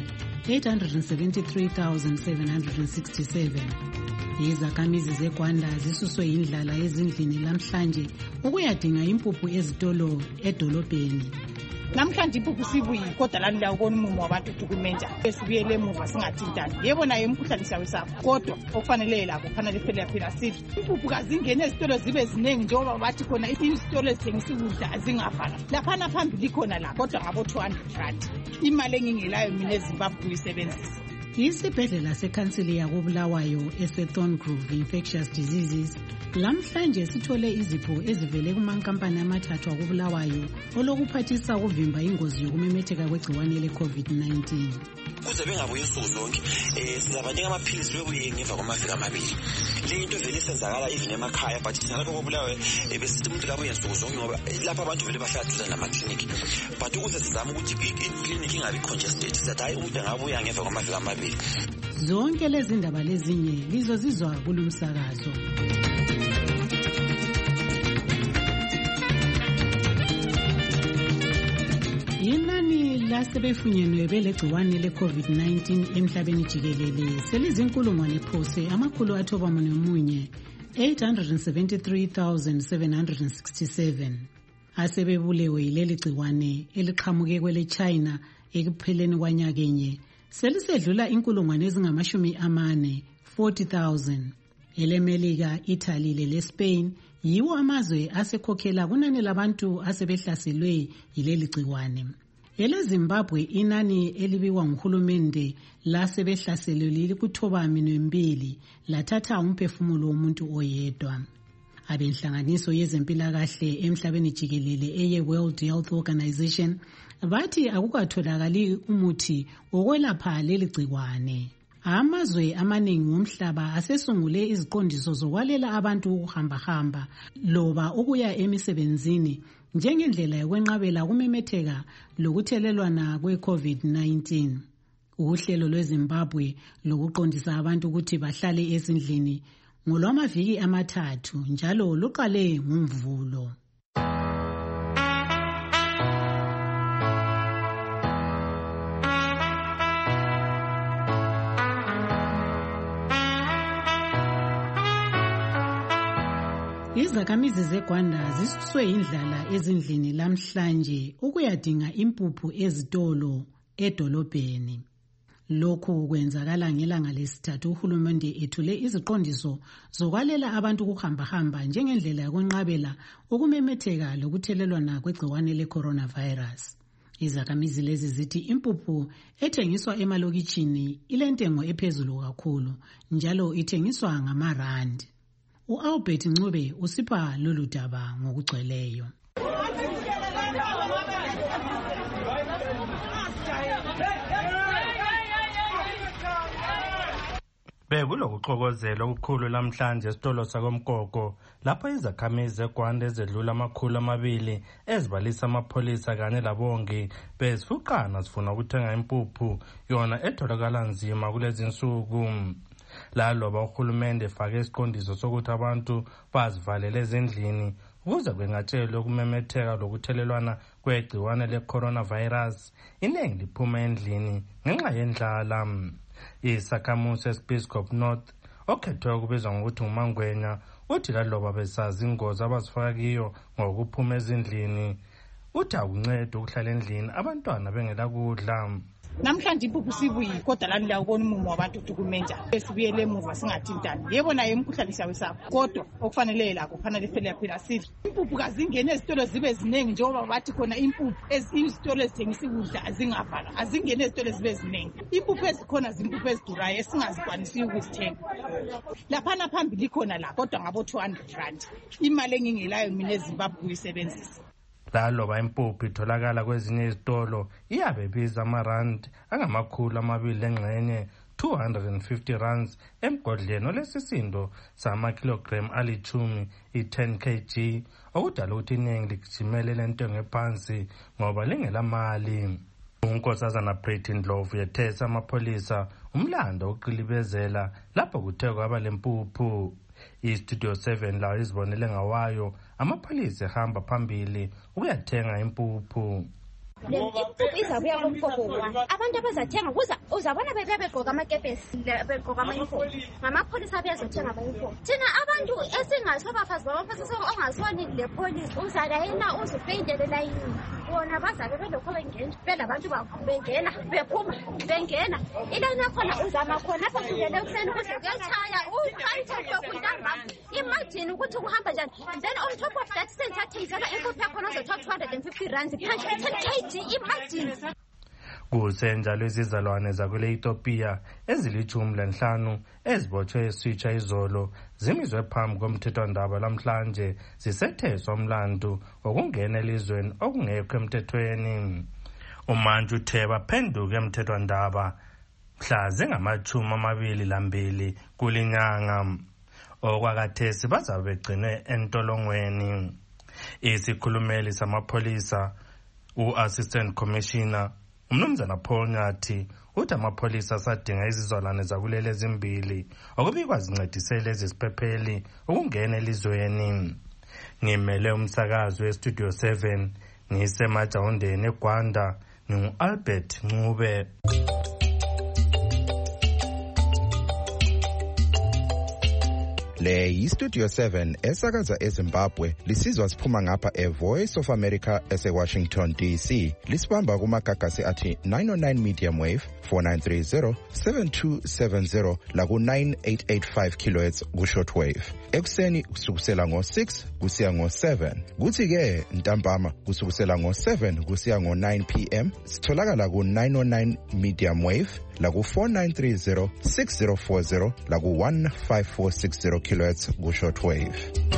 C: 873,767. Izakhamizi zeGwanda zisuswe indlala ezindlini lamhlanje ukuyadinga impuphu ezitolo edolobheni.
P: Namhlanje impuphu sibuyi kodwa lani liyawubona umumo wabantu udukumenta esibuyele emuva singathintani. Yebo nayo imkhuhlane siyawesapha kodwa okufanele lakho kufanele phela phela sithi impuphu kazingene ezitolo zibe ziningi njengoba bathi khona izitolo ezithengisa ukudla zingafana. Laphana phambili khona la kodwa ngabo 200 rand. Imali engingelayo mina eZimbabwe kuyisebenzisa.
C: Isibhedlela sekhansili yakoBulawayo eseThorngrove Infectious Diseases lamhlanje sithole izipho ezivele kumankampani amathathu akoBulawayo olokuphathisa ukuvimba ingozi yokumemetheka kwegciwane le-COVID-19.
Q: Kuze bengabuyi insuku zonke sizabanika amaphilisi bebuye ngemva kwamaviki amabili. Le into vele isenzakala even emakhaya but sinalapho koBulawayo besithi umuntu kabuye insuku zonke ngoba lapha abantu vele bahlala duze namaklinikhi. But ukuze sizame ukuthi iklinikhi ingabi congested sizathi hayi umuntu angabuya ngemva kwamaviki amabili.
C: Zonke lezi ndaba lezinye lizozizwa kulumsakazo. Inani lasebefunyenwe belegciwane le-COVID-19 emhlabeni jikelele selizinkulungwane phose amakhulu athoba munemunye 873,767. Asebebulewe yileli gciwane eliqhamuke kwele China ekupheleni kwanyakenye selisedlula inkulungwane ezingama-40,000 40,000. EleMelika, Italy leSpain yiwo amazwe asekhokhela kunani labantu asebehlaselwe yileli gciwane. EleZimbabwe inani elibikwa nguhulumende lasebehlaselwe likuthoba minwembili lathatha umphefumulo womuntu oyedwa. Abenhlanganiso yezempilakahle emhlabeni jikelele eye-World Health Organization bathi akukatholakali umuthi wokwelapha leli gciwane. Amazwe amaningi womhlaba asesungule iziqondiso zokwalela abantu ukuhambahamba loba ukuya emisebenzini njengendlela yokwenqabela kumemetheka lokuthelelwana kwe-COVID-19. Uhlelo lweZimbabwe lokuqondisa abantu ukuthi bahlale ezindlini ngolwamaviki amathathu njalo luqale ngoMvulo. Izakhamizi zeGwanda zisuswe indlala ezindlini lamhlanje ukuyadinga impuphu ezitolo edolobheni. Lokhu kwenzakala ngelanga lesithathu uhulumende ethule iziqondiso zokwalela abantu ukuhambahamba njengendlela yokwenqabela ukumemetheka lokuthelelwana kwegciwane le-coronavirus. Izakhamizi lezi zithi impuphu ethengiswa emalokitshini ilentengo ephezulu kakhulu njalo ithengiswa ngama-rand. U-Albert Ncube usipha lolu daba ngokugcweleyo.
R: Bekulokuxokozela okukhulu lamhlanje esitolo sakomgogo lapho izakhamizi zeGwanda ezedlula ama200 ezibalisa amapholisa kanye labongi bezifuqana zifuna ukuthenga impuphu yona etholakala nzima kulezi nsuku. Laloba uhulumende efake isiqondiso sokuthi abantu bazivalele ezindlini ukuze kwengatshelwe ukumemetheka lokuthelelwana kwegciwane le-coronavirus, iningi liphuma endlini ngenxa yendlala. Isakhamuzi Episcopal North okhethwe ukubizwa ngokuthi nguMangwenya uthi laloba besazi ingozi abazifaka kiyo ngokuphuma ezindlini uthi akuncede ukuhlala endlini abantwana bengela kudla.
P: namhlanje impuphu sibuyi kodwa lani liyawubona umumo wabantu udukumenta esibuyele emuva singathintani. Yebo naye umkhuhlane siyawesaba kodwa okufanele lakho kufanele phela yaphila sidle. Impuphu kazingene ezitolo zibe ziningi njengoba bathi khona impuphu izitolo ezithengisa ukudla azingavala, azingene ezitolo zibe ziningi. Impuphu ezikhona zimpuphu ezidurayo esingazikwanisiyo ukuzithenga. Laphana phambili khona la kodwa ngabo 200 rand. Imali engingelayo mina eZimbabwe uyisebenzisa.
R: Laloba impuphu itholakala kwezinye izitolo iyabe ibiza amarandi angama200 engxenye 250 rands emgodleni olesisindo sama-kilogram ali-10 i-10 kg okudala ukuthi iningi ligijimele lentengo ephansi ngoba lingelamali. uNkosazana Pretty Ndlovu yethesa amapholisa umlando oqilibezela lapho kuthe kwaba lempuphu. iStudio 7 lawo izibonele ngawayo amapholisa ehamba phambili ukuyathenga impuphu.
S: Impuphu izabuya kumgogo wami. Abantu abazathenga uzabona begqoka amakepesi begqoka ama-uniform. Ngamapholisa bezothenga ama-uniform. Thina abantu esingasobafazi babafasisa ongasoni le polisi uzala yena uzifeyindele layini. Bona bazabe belokho belabantu bengena bephuma bengena. Ilayini yakhona uzama khona apho kungele ekuseni kuze kuyatshaya ukhayithe kuntamba. Imagine ukuthi kuhamba njani. Then on top of that senthathizela impuphu yakhona uzothatha 250 rand phansi 10 kg. Imagine.
R: Kusenjalo izizalwane zakule Ethiopia ezili-15 ezibotshwe eswitsha izolo zimizwe phambi komthethwandaba lamhlanje zisetheswa umlandu wokungena elizweni okungekho emthethweni. uMantshi uthe baphenduka emthethwandaba mhla zingama-22 kulinyanga. Okwakathesi bazabe begcinwe entolongweni. Isikhulumeli samapholisa u-Assistant Commissioner uMnumzana Paul Nyathi uthi amapholisa asadinga izizalwane zakulele ezimbili okubikwa zincedisele ezisiphepheli ukungena elizweni. Ngimele umsakazi weStudio 7 ngisemajawundeni eGwanda ngingu-Albert Ncube.
T: Le yiStudio 7 esakaza eZimbabwe lisizwa siphuma ngapha eVoice of America eseWashington DC. Lisibamba kumagagasi athi 909 medium wave 4930 7270 laku 9885 kHz ku shortwave. Ekuseni kusukela ngo6 kusiya ngo7. Kuthi ke ntambama kusukela ngo7 kusiya ngo9 PM. Sitholakala ku 909 medium wave laku 4930 6040 laku 15460 kHz ku shortwave.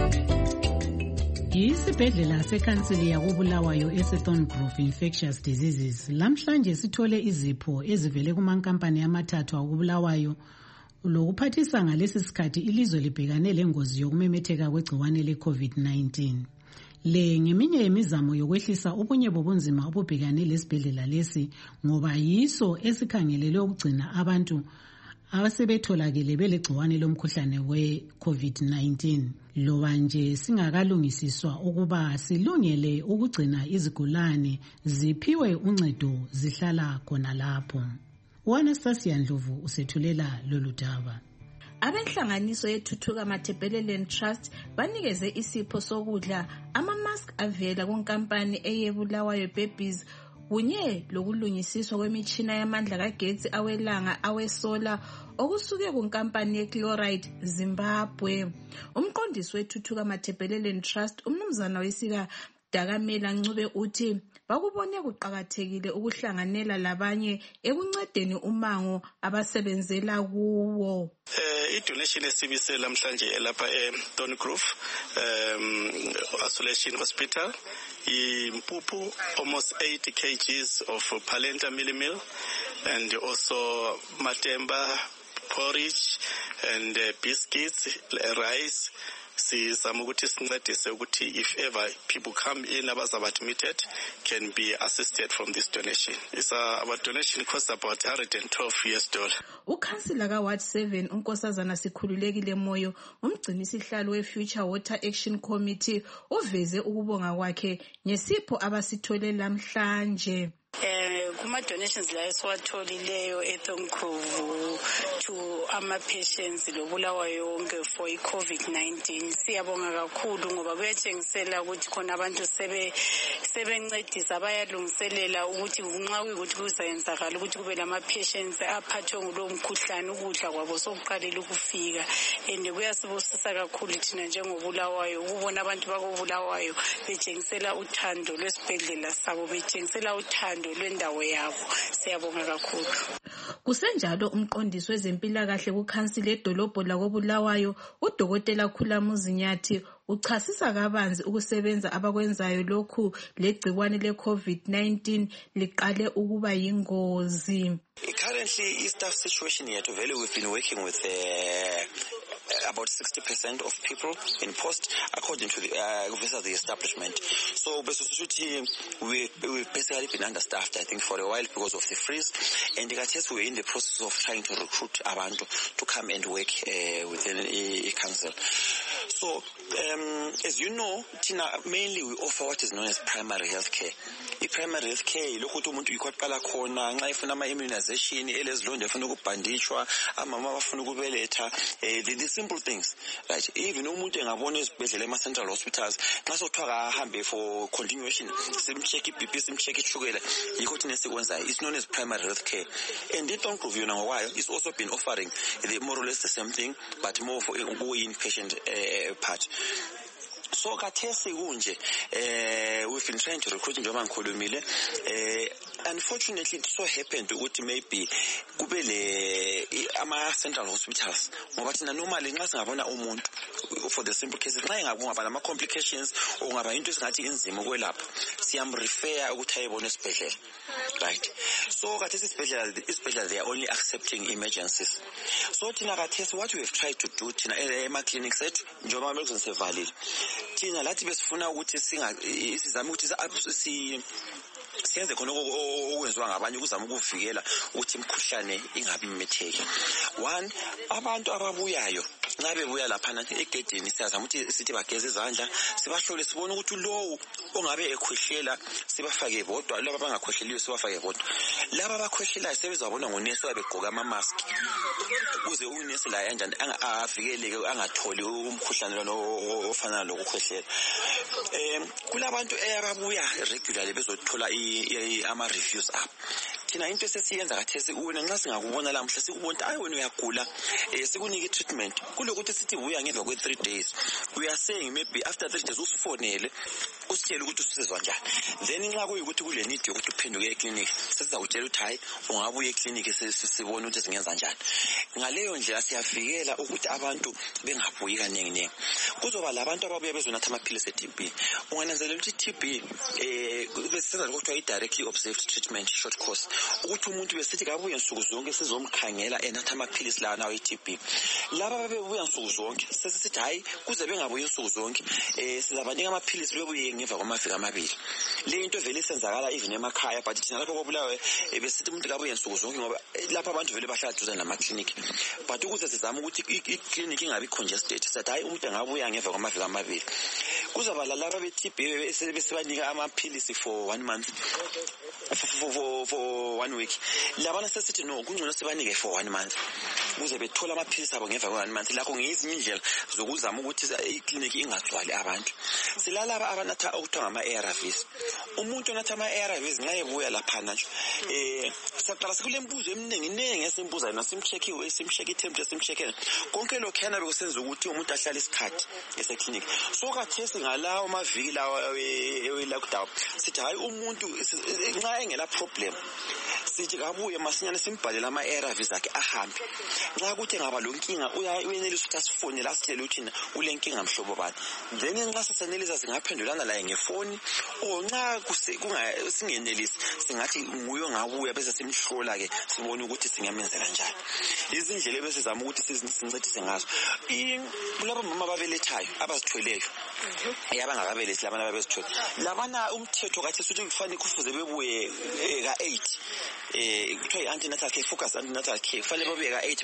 C: Isibhedlela sekhansili yakubulawayo eSethorngrove Infectious Diseases lamhlanje sithole izipho ezivele kumankampani amathathu akubulawayo lokuphathisa ngalesi sikhathi ilizwe libhekane lengozi yokumemetheka kwegciwane le-COVID-19. Le ngeminye yemizamo yokwehlisa ubunye bobunzima obubhekane lesibhedlela lesi ngoba yiso esikhangelele ukugcina abantu abasebetholakele belegciwane lomkhuhlane we-COVID-19 loba nje singakalungisiswa ukuba silungele ukugcina izigulane ziphiwe uncedo zihlala khona lapho. uAnastasia Ndlovu usethulela lolu daba.
U: Abenhlanganiso yethuthuka Mathebelelen Trust banikeze isipho sokudla ama-mask avela kunkampani eyebulawayo Babies kunye lokulungisiswa kwemitshina yamandla kagetsi awelanga awesola okusuke kunkampani yeChloride Zimbabwe. Umqondisi wethuthuka Mathebelelen Trust umnumzana wesika Dakamela Ncube uthi bakubone kuqakathekile ukuhlanganela labanye ekuncedeni umango abasebenzela kuwo.
V: I-donation esibise lamhlanje lapha eThorngrove Isolation Hospital impuphu almost 80 kgs of polenta meal and also matemba porridge and biscuits, rice. Sizama ukuthi sincedise ukuthi if ever people come in abazaba admitted can be assisted from this donation. Our donation costs about $112.
U: Ukhansila kaWard 7 uNkosazana Sikhululekile Moyo umgcini sihlalo weFuture Water Action Committee uveze ukubonga kwakhe ngesipho abasithole lamhlanje.
E: kuma-donations la esiwatholileyo eThonkhuvu to ama-patients lobulawayo yonke for i-COVID-19 siyabonga kakhulu ngoba kuyatshengisela ukuthi khona abantu sebencedisa bayalungiselela ukuthi nxa kuyikuthi kuzayenzakala ukuthi kube lama-patients aphathwe ngulowo mkhuhlane ukudla kwabo sokuqalela ukufika and kuyasibusisa kakhulu thina njengobulawayo ukubona abantu bakobulawayo betshengisela uthando lwesibhedlela sabo betshengisela uthando lwendawo yabo siyabonga kakhulu.
U: Kusenjalo umqondisi wezempilakahle kukhansili edolobho lakobulawayo udokotela Khulamuzi Nyathi uchasisa kabanzi ukusebenza abakwenzayo lokhu legcikwane le-COVID-19 liqale ukuba yingozi.
Q: Currently, staff situation here to Valley, we've been working with about 60% of people in post according to the establishment. So basically we've basically been understaffed, I think, for a while because of the freeze, and we're in the process of trying to recruit abantu to come and work within a council. So as you know, Tina, mainly we offer what is known as primary health care. I-primary health care lokhu ukuthi umuntu ikwaqala khona nxa ifuna ama-immunization elezilonda efuna ukubhandishwa amama abafuna ukubeletha the simple things, right? Even umuntu engabona ezibhedlela ema-central hospitals nxa sokuthiwa ahambe for continuation simcheck i-BP simcheck ishukela yikho thina esikwenzayo. It's known as primary health care, and iThonkhuvu yona ngokwayo it's also been offering more or less the same thing but more for inpatient part. So kathesi kunje we've been trying to recruit njengoba ngikhulumile. Unfortunately it so happened ukuthi maybe kube le ama-central hospitals ngoba thina normally nxa singabona umuntu for the simple cases nxa engaba nama-complications or ngaba into esingathi inzima ukwelapha siyamrefer ukuthi ayebona esibhedlela, right? So kathesi isibhedlela they are only accepting emergencies. So thina kathesi what we have tried to do thina ema-clinics ethu njengoba mele sivalile thina lathi besifuna ukuthi sizame ukuthi siyenze khona okwenziwa ngabanye ukuzama ukuvikela ukuthi imikhuhlane ingabi mmetheki. One, abantu ababuyayo nxa bebuya laphana egedini siyazama ukuthi sithi bageze izandla sibahlole sibone ukuthi lowo ongabe ekhwehlela sibafake bodwa laba abangakhwehleliyo sibafake bodwa. Laba abakhwehlelayo sebezabona ngonesi babegqoka ama-mask ukuze unesi la kanjani avikeleke angatholi umkhuhlane lo ofana lokukhwehlela. Kulabantu ababuya regularly bezothola ama-reviews up. Thina into esesiyenza kathesi wena nxa singakubona la mhla sikubona hayi wena uyagula sikunike treatment kulokuthi sithi buya ngemva kwe-3 days we are saying maybe after 3 days usifonele usitshele ukuthi usizwa njani, then nxa kuyikuthi kule need yokuthi uphenduke eclinic sesizakutshela ukuthi hayi ungabuya eclinic sibone ukuthi singenza njani. Ngaleyo ndlela siyavikela ukuthi abantu bengabuyi kaningi. Kuzoba labantu ababuya bezonatha amaphilisi e-TB. Ungananzelela ukuthi i-TB besisenza lokuthiwa i-directly observed treatment short course ukuthi umuntu besithi kabuye nsuku zonke sizomkhangela enatha amaphilisi la nawo i-TB. Laba babebuya nsuku zonke sesithi hayi kuze bengabuyi nsuku zonke sizabanika amaphilisi bebuye ngemva kwamaviki amabili. Le into vele isenzakala even emakhaya but thina lapho kobulawe besithi umuntu kabuye nsuku zonke ngoba lapha abantu vele bahlala duze nama-clinic, but ukuze sizame ukuthi i-clinic ingabi congested sithi hayi umuntu angabuya ngemva kwamaviki amabili. Kuzoba laba be-TB besibanika amaphilisi for 1 month for 1 week. Labana sesithi no kungcono sibanike for 1 month ukuze bethola amaphilisi abo ngemva kwe-1 month. Lakho ngezinye indlela zokuzama ukuthi i-clinic ingagcwali abantu. Silalaba abanatha okuthiwa ngama-ARVs. Umuntu onatha ama-ARVs nxa ebuya laphana nje siyaqala sikule mbuzo eminingi esimbuzayo nasimcheck-iwe simcheck i-temperature simcheck konke lokhuyana bekusenza ukuthi umuntu ahlale isikhathi eseclinic. So kathesi ngalawo amaviki lawa e-lockdown sithi hayi umuntu nxa engela problem sithi kabuye masinyane simbhalele ama-ARVs akhe ahambe. Nxa kuthi engaba lonkinga uyenelisa ukuthi asifonele asitshele ukuthi ule nkinga mhlobo bani, then nxa sisenelisa singaphendulana laye ngefoni or nxa singenelisi singathi nguye ongabuya bese simhlola-ke sibone ukuthi singamenzela njani. Izindlela ebesizama ukuthi sincedise ngazo kulaba mama ababelethayo abazithweleyo abangakabelethi labana ababezithwele labana umthetho kathesi ukuthi kufanele kufuze bebuye ka-8 kuthiwa i-antenatal care, focus antenatal care, kufanele babuye ka-8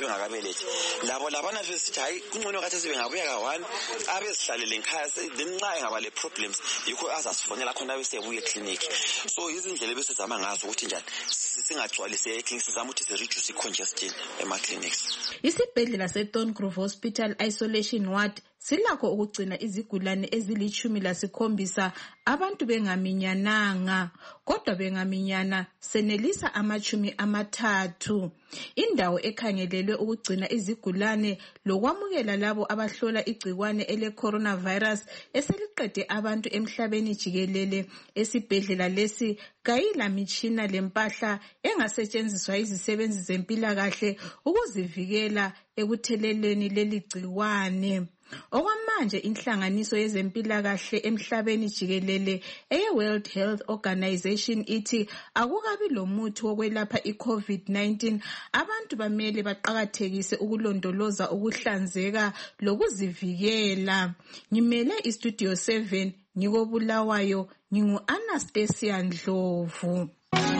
Q: bengakabelethi labo labana besithi hayi kungcono kathi sibengabuya ka1 abesihlalele ngikhaya ngenxa engaba le problems yikho azasifonela khona besebuye clinic. So izindlela besizama ngazo ukuthi njani singagcwalise eclinics sizama ukuthi reduce congestion ema-clinics.
U: Isibhedlela seThorncroft Hospital Isolation Ward silakho ukugcina izigulane ezili-17 abantu bengaminyananga, kodwa bengaminyana senelisa 30. Indawo ekhangelelwe ukugcina izigulane lokwamukela labo abahlola igcikwane ele-coronavirus eseliqede abantu emhlabeni jikelele. Esibhedlela lesi kayila mitshina lempahla engasetshenziswa izisebenzi zempilakahle ukuzivikela ekutheleleni leli gcikwane. Okwamanje inhlanganiso yezempilakahle emhlabeni jikelele eye-World Health Organization ithi akukabi lomuthi wokwelapha i-COVID-19. Abantu bamele baqakathekise ukulondoloza ukuhlanzeka lokuzivikela. Ngimele iStudio 7 ngikobulawayo, ngingu-Anastasia Ndlovu.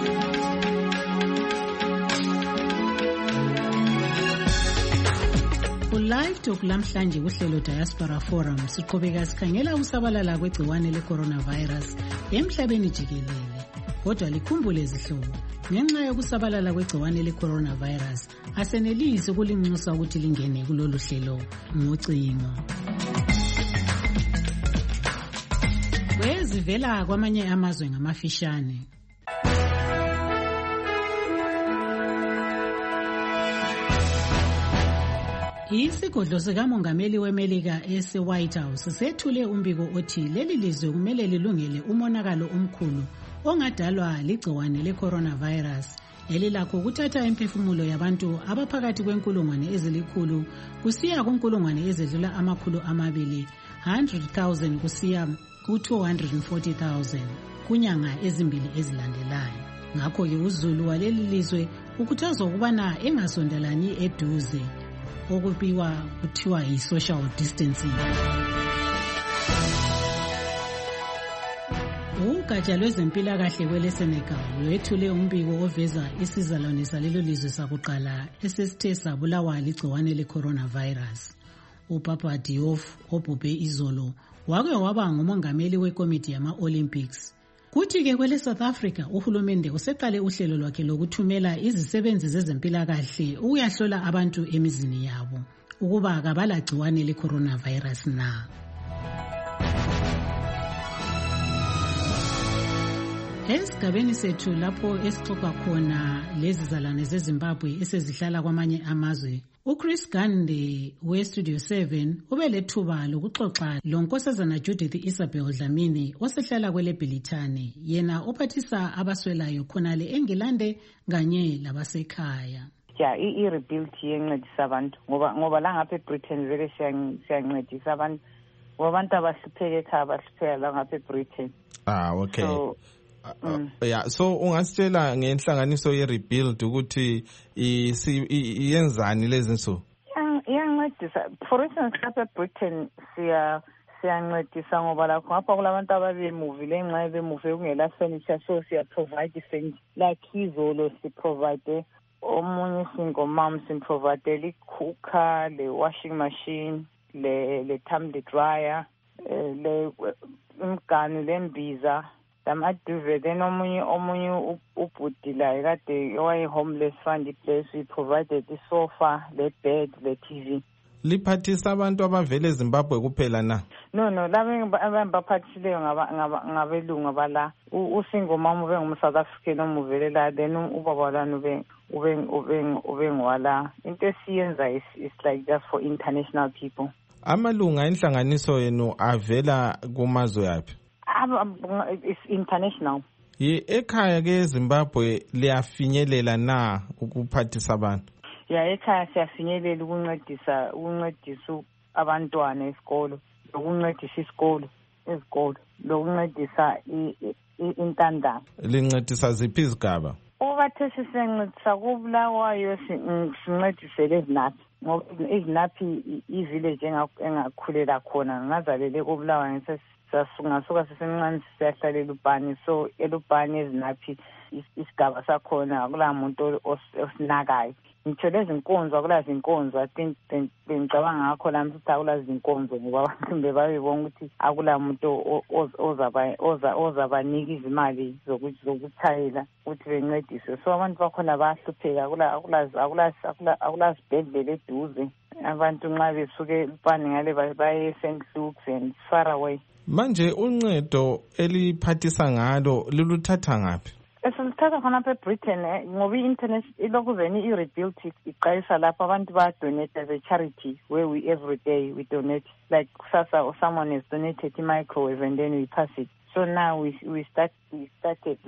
C: Live Talk lamhlanje kuhlelo Diaspora Forum siqhubeka sikhangela ukusabalala kwegciwane le-coronavirus emhlabeni jikelele. Kodwa likhumbule izihlobo, ngenxa yokusabalala kwegciwane le-coronavirus asenelisi ukulinxusa ukuthi lingene kulolu hlelo ngocingo. Kwezivela kwamanye amazwe ngamafishane. Isigodlo sikamongameli weMelika ese-White House sethule umbiko othi leli lizwe kumele lilungele umonakalo omkhulu ongadalwa ligciwane le-coronavirus elilakho ukuthatha imphefumulo yabantu abaphakathi kwenkulungwane ezilikhulu kusiya kunkulungwane ezedlula 200,000, 100,000 kusiya ku-240,000 kunyanga ezimbili ezilandelayo. Ngakho-ke uzulu waleli lizwe ukhuthazwa ukubana engasondelani eduze, okubiwa kuthiwa yi-social distancing. Ugatsha lwezempilakahle kwele-Senegal lwethule umbiko oveza isizalwane salelo lizwe sakuqala esesithe sabulawa ligciwane le-coronavirus. UPapa Diouf obhubhe izolo wake waba ngumongameli wekomiti yama-Olympics. Kuthi-ke kwele-South Africa uhulumende useqale uhlelo lwakhe lokuthumela izisebenzi zezempilakahle ukuyahlola abantu emizini yabo ukuba kabalagciwane le-coronavirus na. Esigabeni sethu lapho esixoxa khona lezizalwane zeZimbabwe esezihlala kwamanye amazwe, uChris Gande weStudio 7 ubelethuba lokuxoxa lonkosazana Judith Isabel Dlamini osehlala kweleBhilithane, yena ophathisa abaswelayo khonale eNgilande kanye labasekhaya.
F: Ja, i-rebuild yencedisa abantu ngoba la ngapha eBritain vele siyancedisa abantu ngoba abantu abahlupheke ekhaya bahlupheka la ngapha eBritain.
O: Okay. So ungasitshela ngenhlanganiso ye-rebuild ukuthi iyenzani lezi nsuku?
F: Iyancedisa. For instance, lapha eBritain siyancedisa ngoba lakho ngapha kulabantu ababemuvile ngenxa bemuve kungela furniture, so siya-provide furniture. Like izolo siprovide omunye single mom simprovide i-cooker, le-washing machine, le-tumbler dryer, imganu lembiza, lamaduve. Then omunye ubhudilayo kade owaye-homeless fund place, we provided the-sofa, le-bed, le-TV.
O: Liphathisa abantu abavele eZimbabwe kuphela na?
F: No, laba abaphathisileyo ngabelungu abala. Usingle mom ube ngumu-South African omuvele la, then ubaba lana ube ngwala. Into esiyenza is like just for international people.
O: Amalunga enhlanganiso yenu avela kumazwe yaphi?
F: It's international.
O: Ekhaya ke eZimbabwe liyafinyelela na ukuphathisa abantu?
F: Ekhaya siyafinyelela ukuncedisa abantwana esikolo, ukuncedisa izikolo, lokuncedisa intandane.
O: Lincedisa ziphi izigaba?
F: Obathe sisencedisa kubulawayo sincedisele ezinaphi ngoba ezinaphi i-village engakhulela khona ngazalele kubulawayo sasungasuka sisemncane siyahlalela ubhani, so elubhani ezinaphi isigaba sakhona akula muntu osinakayo. Ngitsho lezi nkonzo akulazi inkonzo, I think bengicabanga ngakho lami ukuthi akulazi inkonzo ngoba abantu bebabona ukuthi akula muntu ozabanika izimali zokuthayela ukuthi bencediswe. So abantu bakhona bayahlupheka, akulazi sibhedlela eduze. Abantu nxa besuke elubhani ngale baye St. Luke's and far away.
O: Manje uncedo eliphathisa ngalo luluthatha ngaphi?
F: Esilithatha khonapha eBritain ngoba i-internet ilokhu veni i-rebuilt iqayisa lapho abantu ba-donate as a charity where we every day we donate, like kusasa or someone has donated a microwave and then we pass it. So now we started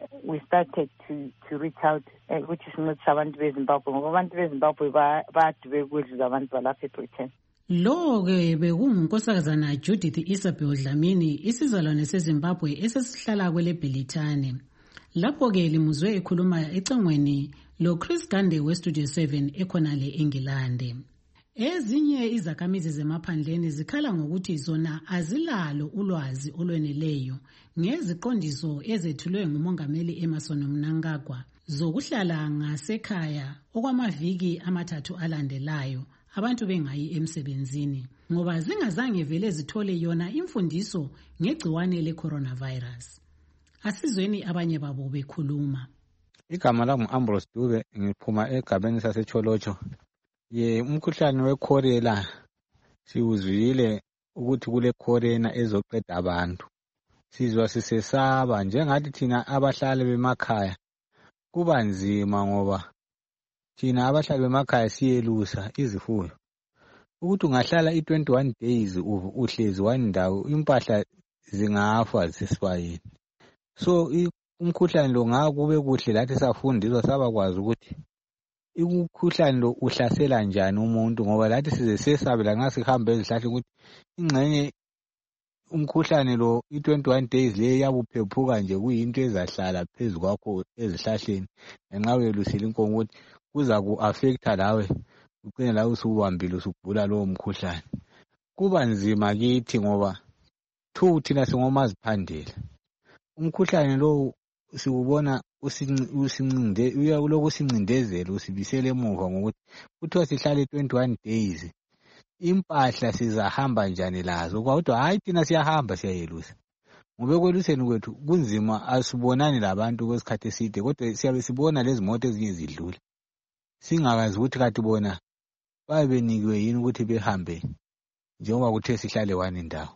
F: to reach out which is not abantu beZimbabwe ngoba abantu beZimbabwe badube ukudla abantu balapha eBritain.
C: Lo-ke bekungunkosazana Judith Isabel Dlamini, isizalwane seZimbabwe esesihlala kwele Bhelithane. Lapho-ke limuzwe ekhuluma ecangweni lo-Chris Gande weStudio 7 ekhonale eNgilande. Ezinye izakhamizi zemaphandleni zikhala ngokuthi zona azilalo ulwazi olweneleyo ngeziqondiso ezethulwe nguMongameli Emmerson Mnangagwa zokuhlala ngasekhaya okwamaviki 3 alandelayo abantu bengayi emsebenzini ngoba zingazange vele zithole yona imfundiso ngegciwane le-coronavirus. Asizweni abanye babo bekhuluma.
H: Igama lami Ambrose Dube, ngiphuma egabeni saseCholocho. Umkhuhlane weCholera siwuzwile ukuthi kule Corona ezoqeda abantu. Sizwa sisesaba njengathi thina abahlali bemakhaya kuba nzima ngoba thina abahlali bemakhaya siyelusa izifuyo. Ukuthi ungahlala i21 days uhlezi one ndawo impahla zingafa zisibayini. So umkhuhlane lo ngakube kuhle lathi safundiswa sabakwazi ukuthi umkhuhlane lo uhlasela njani umuntu ngoba lathi size sesabela ngasihambe ezihlahla ukuthi ingxenye umkhuhlane lo i21 days le yabuphephuka nje kuyinto ezahlala phezukwakho ezihlahleni ngenxa uyelusile inkomo ukuthi kuza ku-affecta lawe ucine lawe usubambile usugula lowo mkhuhlane. Kuba nzima kithi ngoba thina singomaziphandela. Umkhuhlane lo siwubona uloku sincindezela usibisele emuva ngokuthi kuthiwa sihlale 21 days impahla sizahamba njani lazo kodwa hayi thina siyahamba siyayelusa ngoba ekweluseni kwethu kunzima asibonani labantu kwesikhathi eside kodwa siyabe sibona lezi moto ezinye zidlula singakazi ukuthi kathi bona babenikiwe yini ukuthi behambe njengoba kuthe sihlale one ndawo.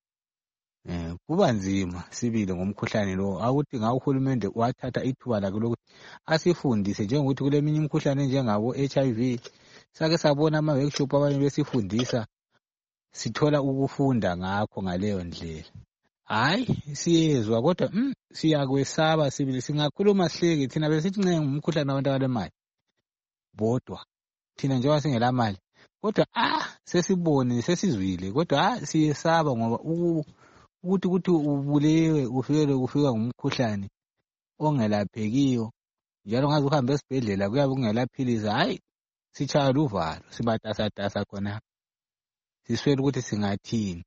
H: Kuba nzima sibile ngomkhuhlane lo akuthi ngahulumende wathatha ithuba lakhe lokuthi asifundise njengokuthi kuleminye imikhuhlane njengabo HIV sake sabona ama workshop abanye besifundisa sithola ukufunda ngakho ngaleyo ndlela. Hayi siyezwa kodwa siyakwesaba sibili singakhuluma sihleke thina besithi ncenga umkhuhlane wabantu abalemali bodwa thina njengoba singela mali kodwa sesibone sesizwile kodwa siyesaba ngoba ukuthi ubulewe ufika ngumkhuhlane ongelaphekiyo njalo ngaze uhambe esibhedlela kuyabe kungelaphilisi hayi sichaya luvalo sibatasatasa khona siswele ukuthi singathini.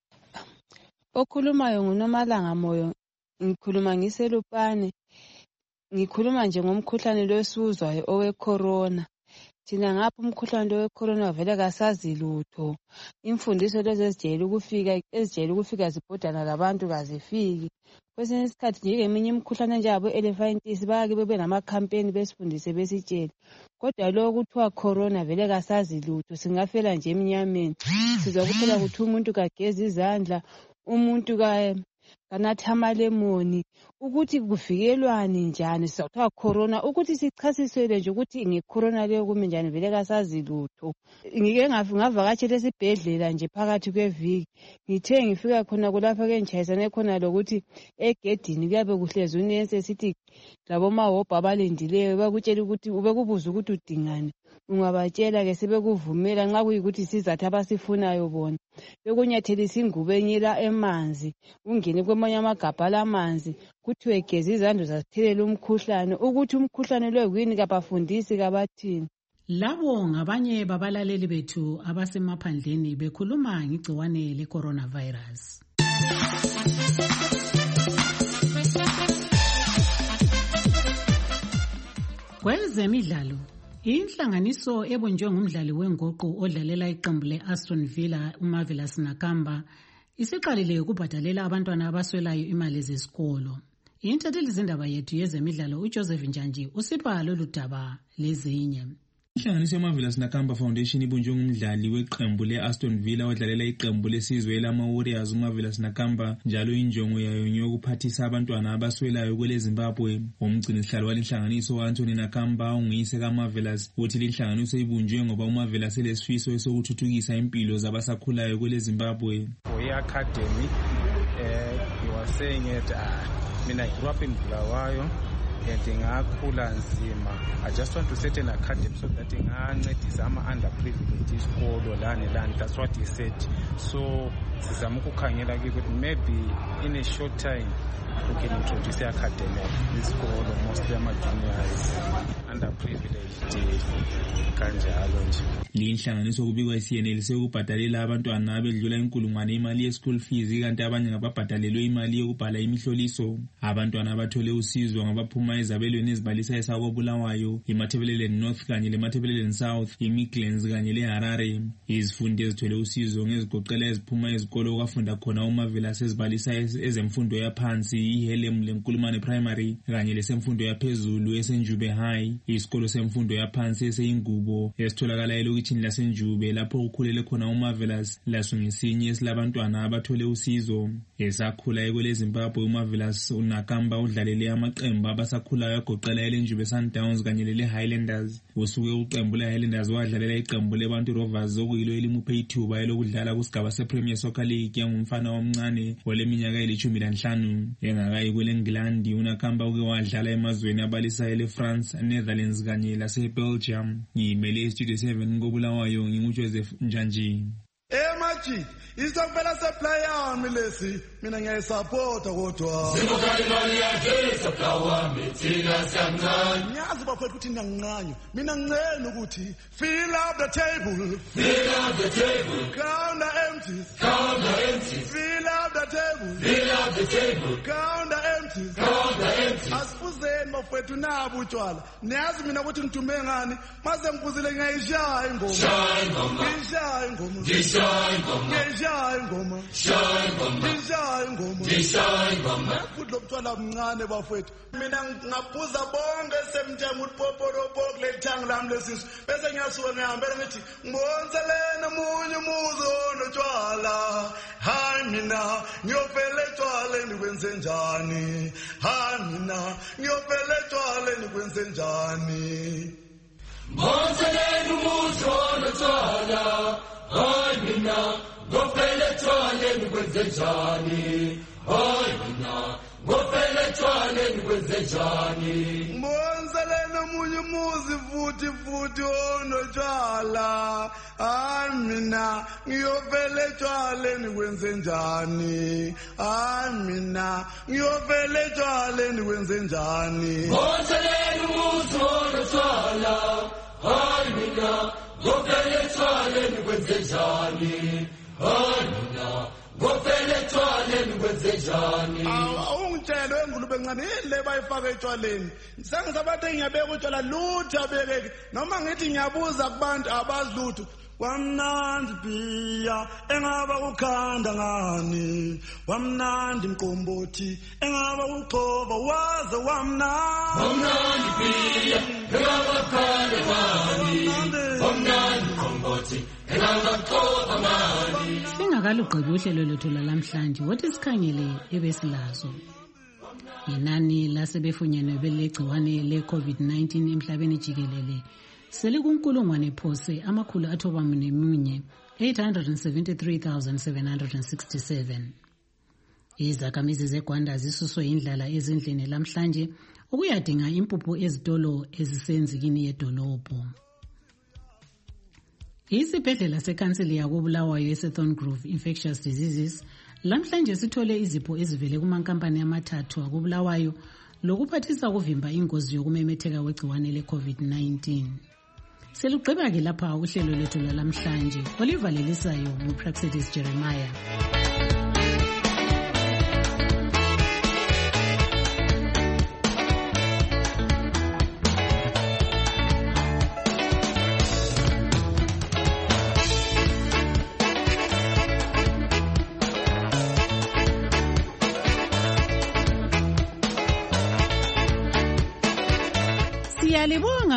I: Okhulumayo nguNomalanga Moyo, ngikhuluma ngiselupane, ngikhuluma nje ngomkhuhlane lo esiwuzwayo owe-corona. Thina ngapha umkhuhlane lo we-corona vele kasazi lutho. Imfundiso lezi ezijayele ukufika zibhodana labantu kazifiki. Kwesinye isikhathi nje eminye imikhuhlane njengabo elephantis bayake bebe namakhampeni besifundise besitshele. Kodwa lo kuthiwa corona vele kasazi lutho singafela nje emnyameni. Sizwa kuphela ukuthi umuntu kageza izandla, umuntu kanatha amalemoni, ukuthi kuvikelwane njani sizathiwa corona, ukuthi sichasisele nje ukuthi ngecorona leyo kumi njani vele kasazi lutho. Ngike ngavakatshela esibhedlela nje phakathi kweviki, ngithe ngifika khona kulapho ke ngitshayisane khona lokuthi egedini kuyabe kuhlezi unesi esithi labomahobha abalindileyo bakutshela ukuthi ubekubuza ukuthi udingani, ungabatshela ke sebekuvumela nxa kuyikuthi sizathu abasifunayo bona. Bekunyathelisa ingubo enyela emanzi, ungene kwamanye amagabha lamanzi, kuthiwe geza izandla zazithelela umkhuhlane, ukuthi umkhuhlane lo yini kabafundisi kabathini.
C: Labo ngabanye babalaleli bethu abasemaphandleni bekhuluma ngegciwane le-coronavirus. Kwezemidlalo, inhlanganiso ebonjwe ngumdlali wenguqu odlalela iqembu le-Aston Villa uMarvelous Nakamba isiqalile ukubhadalela abantwana abaswelayo imali zesikolo. Intatheli zindaba yethu yezemidlalo uJoseph Njanji usipha lolu daba lezinye.
G: Inhlanganiso yeMarvelous Nakamba Foundation ibunjwe ngumdlali weqembu le-Aston Villa odlalela iqembu lesizwe lama-Warriors uMarvelous Nakamba, njalo injongo yayo ngeyokuphathisa abantwana abaswelayo kwele Zimbabwe. Umgcinisihlalo walenhlanganiso u-Anthony Nakamba unguyise kaMarvelous uthi linhlanganiso ibunjwe ngoba uMarvelous elesifiso esokuthuthukisa impilo zabasakhulayo kwele Zimbabwe.
J: Academy, he was saying it, I grew up in Bulawayo. Ngakhula nzima. I just want to set an academy so that ngancedisa ama-underprivileged isikolo lani. That's what he said. So sizama ukukhangela ukuthi maybe in a short time we can introduce the academy isikolo, mostly ama-juniors, underprivileged kanjalo nje.
G: Linhlanganiso kubikwa isiyenelise ukubhadalela abantwana abedlula inkulungwane imali ye-school fees, kanti abanye ngababhadalelwe imali yokubhala imihloliso. Abantwana abathole usizo ngabaphuma ezabelweni ezibalisa eSakobulawayo, iMatabeleland North kanye leMatabeleland South, iMidlands kanye leHarare. Izifundi ezithole usizo ngezigoqela eziphuma ezikolo okwafunda khona uMarvelous ezibalisa ezemfundo yaphansi, iHelem leNkulumane Primary kanye lesemfundo yaphezulu eseNjube High. Isikolo semfundo yaphansi eseyingubo esitholakala elokitshini laseNjube lapho kukhulele khona uMarvelous laso ngesinye esilabantwana abathole usizo. Esakhula ekwele Zimbabwe, uMarvelous uNakamba udlalele amaqembu abasakhulayo agoqela eLenjube Sundowns kanye leHighlanders. Usuke uqembu leHighlanders wadlalela iqembu leBantu Rovers okuyilo elimuphe ithuba elokudlala kusigaba sePremier Soccer League yangumfana omncane oleminyaka eli-15. Engakayi kwele-England, uNakamba uke wadlala emazweni abalisa ele-France, Netherlands kanye lase-Belgium. Ngiyimele iStudio 7 koBulawayo, nginguJoseph Njanji.
W: Maji, isokuvela supply yami lesi, mina ngiyayisapota kodwa.
X: Singokali mali yakhe supply wami, thina siyancane.
W: Ngiyazi bafethu ukuthi ngiyanqanya, mina ngicela ukuthi fill up the table.
X: Fill up the table.
W: Count the empties.
X: Count the empties.
W: Fill up the table.
X: Fill up the table.
W: Count the empties.
X: Count the empties.
W: Asifuzeni bafethu nabo utshwala. Niyazi mina ukuthi ngithume ngani, mase ngibuzile ngiyayishaya ingoma.
X: Shaya ingoma.
W: Ngishaya ingoma.
X: Ngishaya ingoma.
W: Ngishaya ingoma.
X: Shaya ingoma.
W: Ngishaya ingoma.
X: Ngishaya ingoma.
W: Kudlo mntwana omncane bafethu. Mina ngaphuza bonke semthenga utipoporopo kulethanga lami lesisu. Bese ngiyasuka ngihambela ngithi ngibonselena munye umuzo notshwala. Hayi mina ngiyofela etshwaleni kwenze njani? Hayi mina ngiyofela etshwaleni kwenze njani?
X: Ngibonselena umuzo notshwala. Hayi mina ngiyofela etshwaleni kwenze njani? Hayi mina ngofela etshwaleni kwenze njani?
W: Ngibonselena munye umuzi futhi onotshwala. Hayi mina ngiyofela etshwaleni kwenze njani? Hayi mina ngiyofela etshwaleni kwenze njani?
X: Ngibonselena umuzi onotshwala. Hayi mina ngofela etshwaleni kwenze njani? Hayi mina ngofela etshwaleni kwenze njani?
W: Ungitshela engulube encane ile bayifaka etshwaleni. Sengisabathe ngiyabeka utshwala lutho abekeke. Noma ngithi ngiyabuza kubantu abazi lutho. Wamnandi biya engaba ukhanda ngani? Wamnandi mqombothi engaba uxova waze wamnandi.
X: Wamnandi biya engaba ukhanda ngani? Wamnandi mqombothi engaba uxova ngani?
C: Singakalugqibi uhlelo lwethu lalamhlanje, wothi sikhangele ebesilazo. Inani lasebefunyenwe belegciwane le-COVID-19 emhlabeni jikelele selikunkulungwane phose amakhulu athoba nemunye 873,767. Izakhamizi zeGwanda zisuswe indlala ezindlini lamhlanje ukuyadinga impuphu ezitolo ezisenzikini yedolobho. Isibhedlela sekhansili yakoBulawayo eSethorn Grove Infectious Diseases lamhlanje sithole izipho ezivele kumankampani amathathu akoBulawayo lokuphathisa ukuvimba ingozi yokumemetheka kwegciwane le-COVID-19. Selugqiba-ke lapha uhlelo lethu lwalamhlanje. Olivalelisayo nguPraxedis Jeremiah.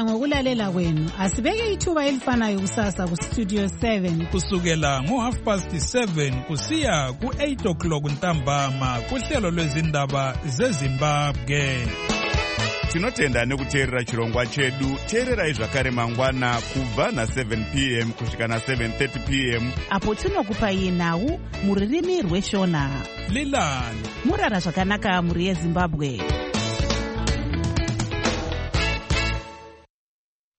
C: ngokulalela kwenu. Asibeke ithuba elifanayo kusasa kustudio 7
A: kusukela ngo7:30 kusiya ku8 ntambama kuhlelo lwezindaba zeZimbabwe.
K: Tinotenda nekuteerera chirongwa chedu. Teererai zvakare mangwana kubva na7 p.m. kusvika na7:30 p.m.
B: apo tinokupai nhau mururimi rweshona.
A: Lilani
B: murara zvakanaka muri yeZimbabwe.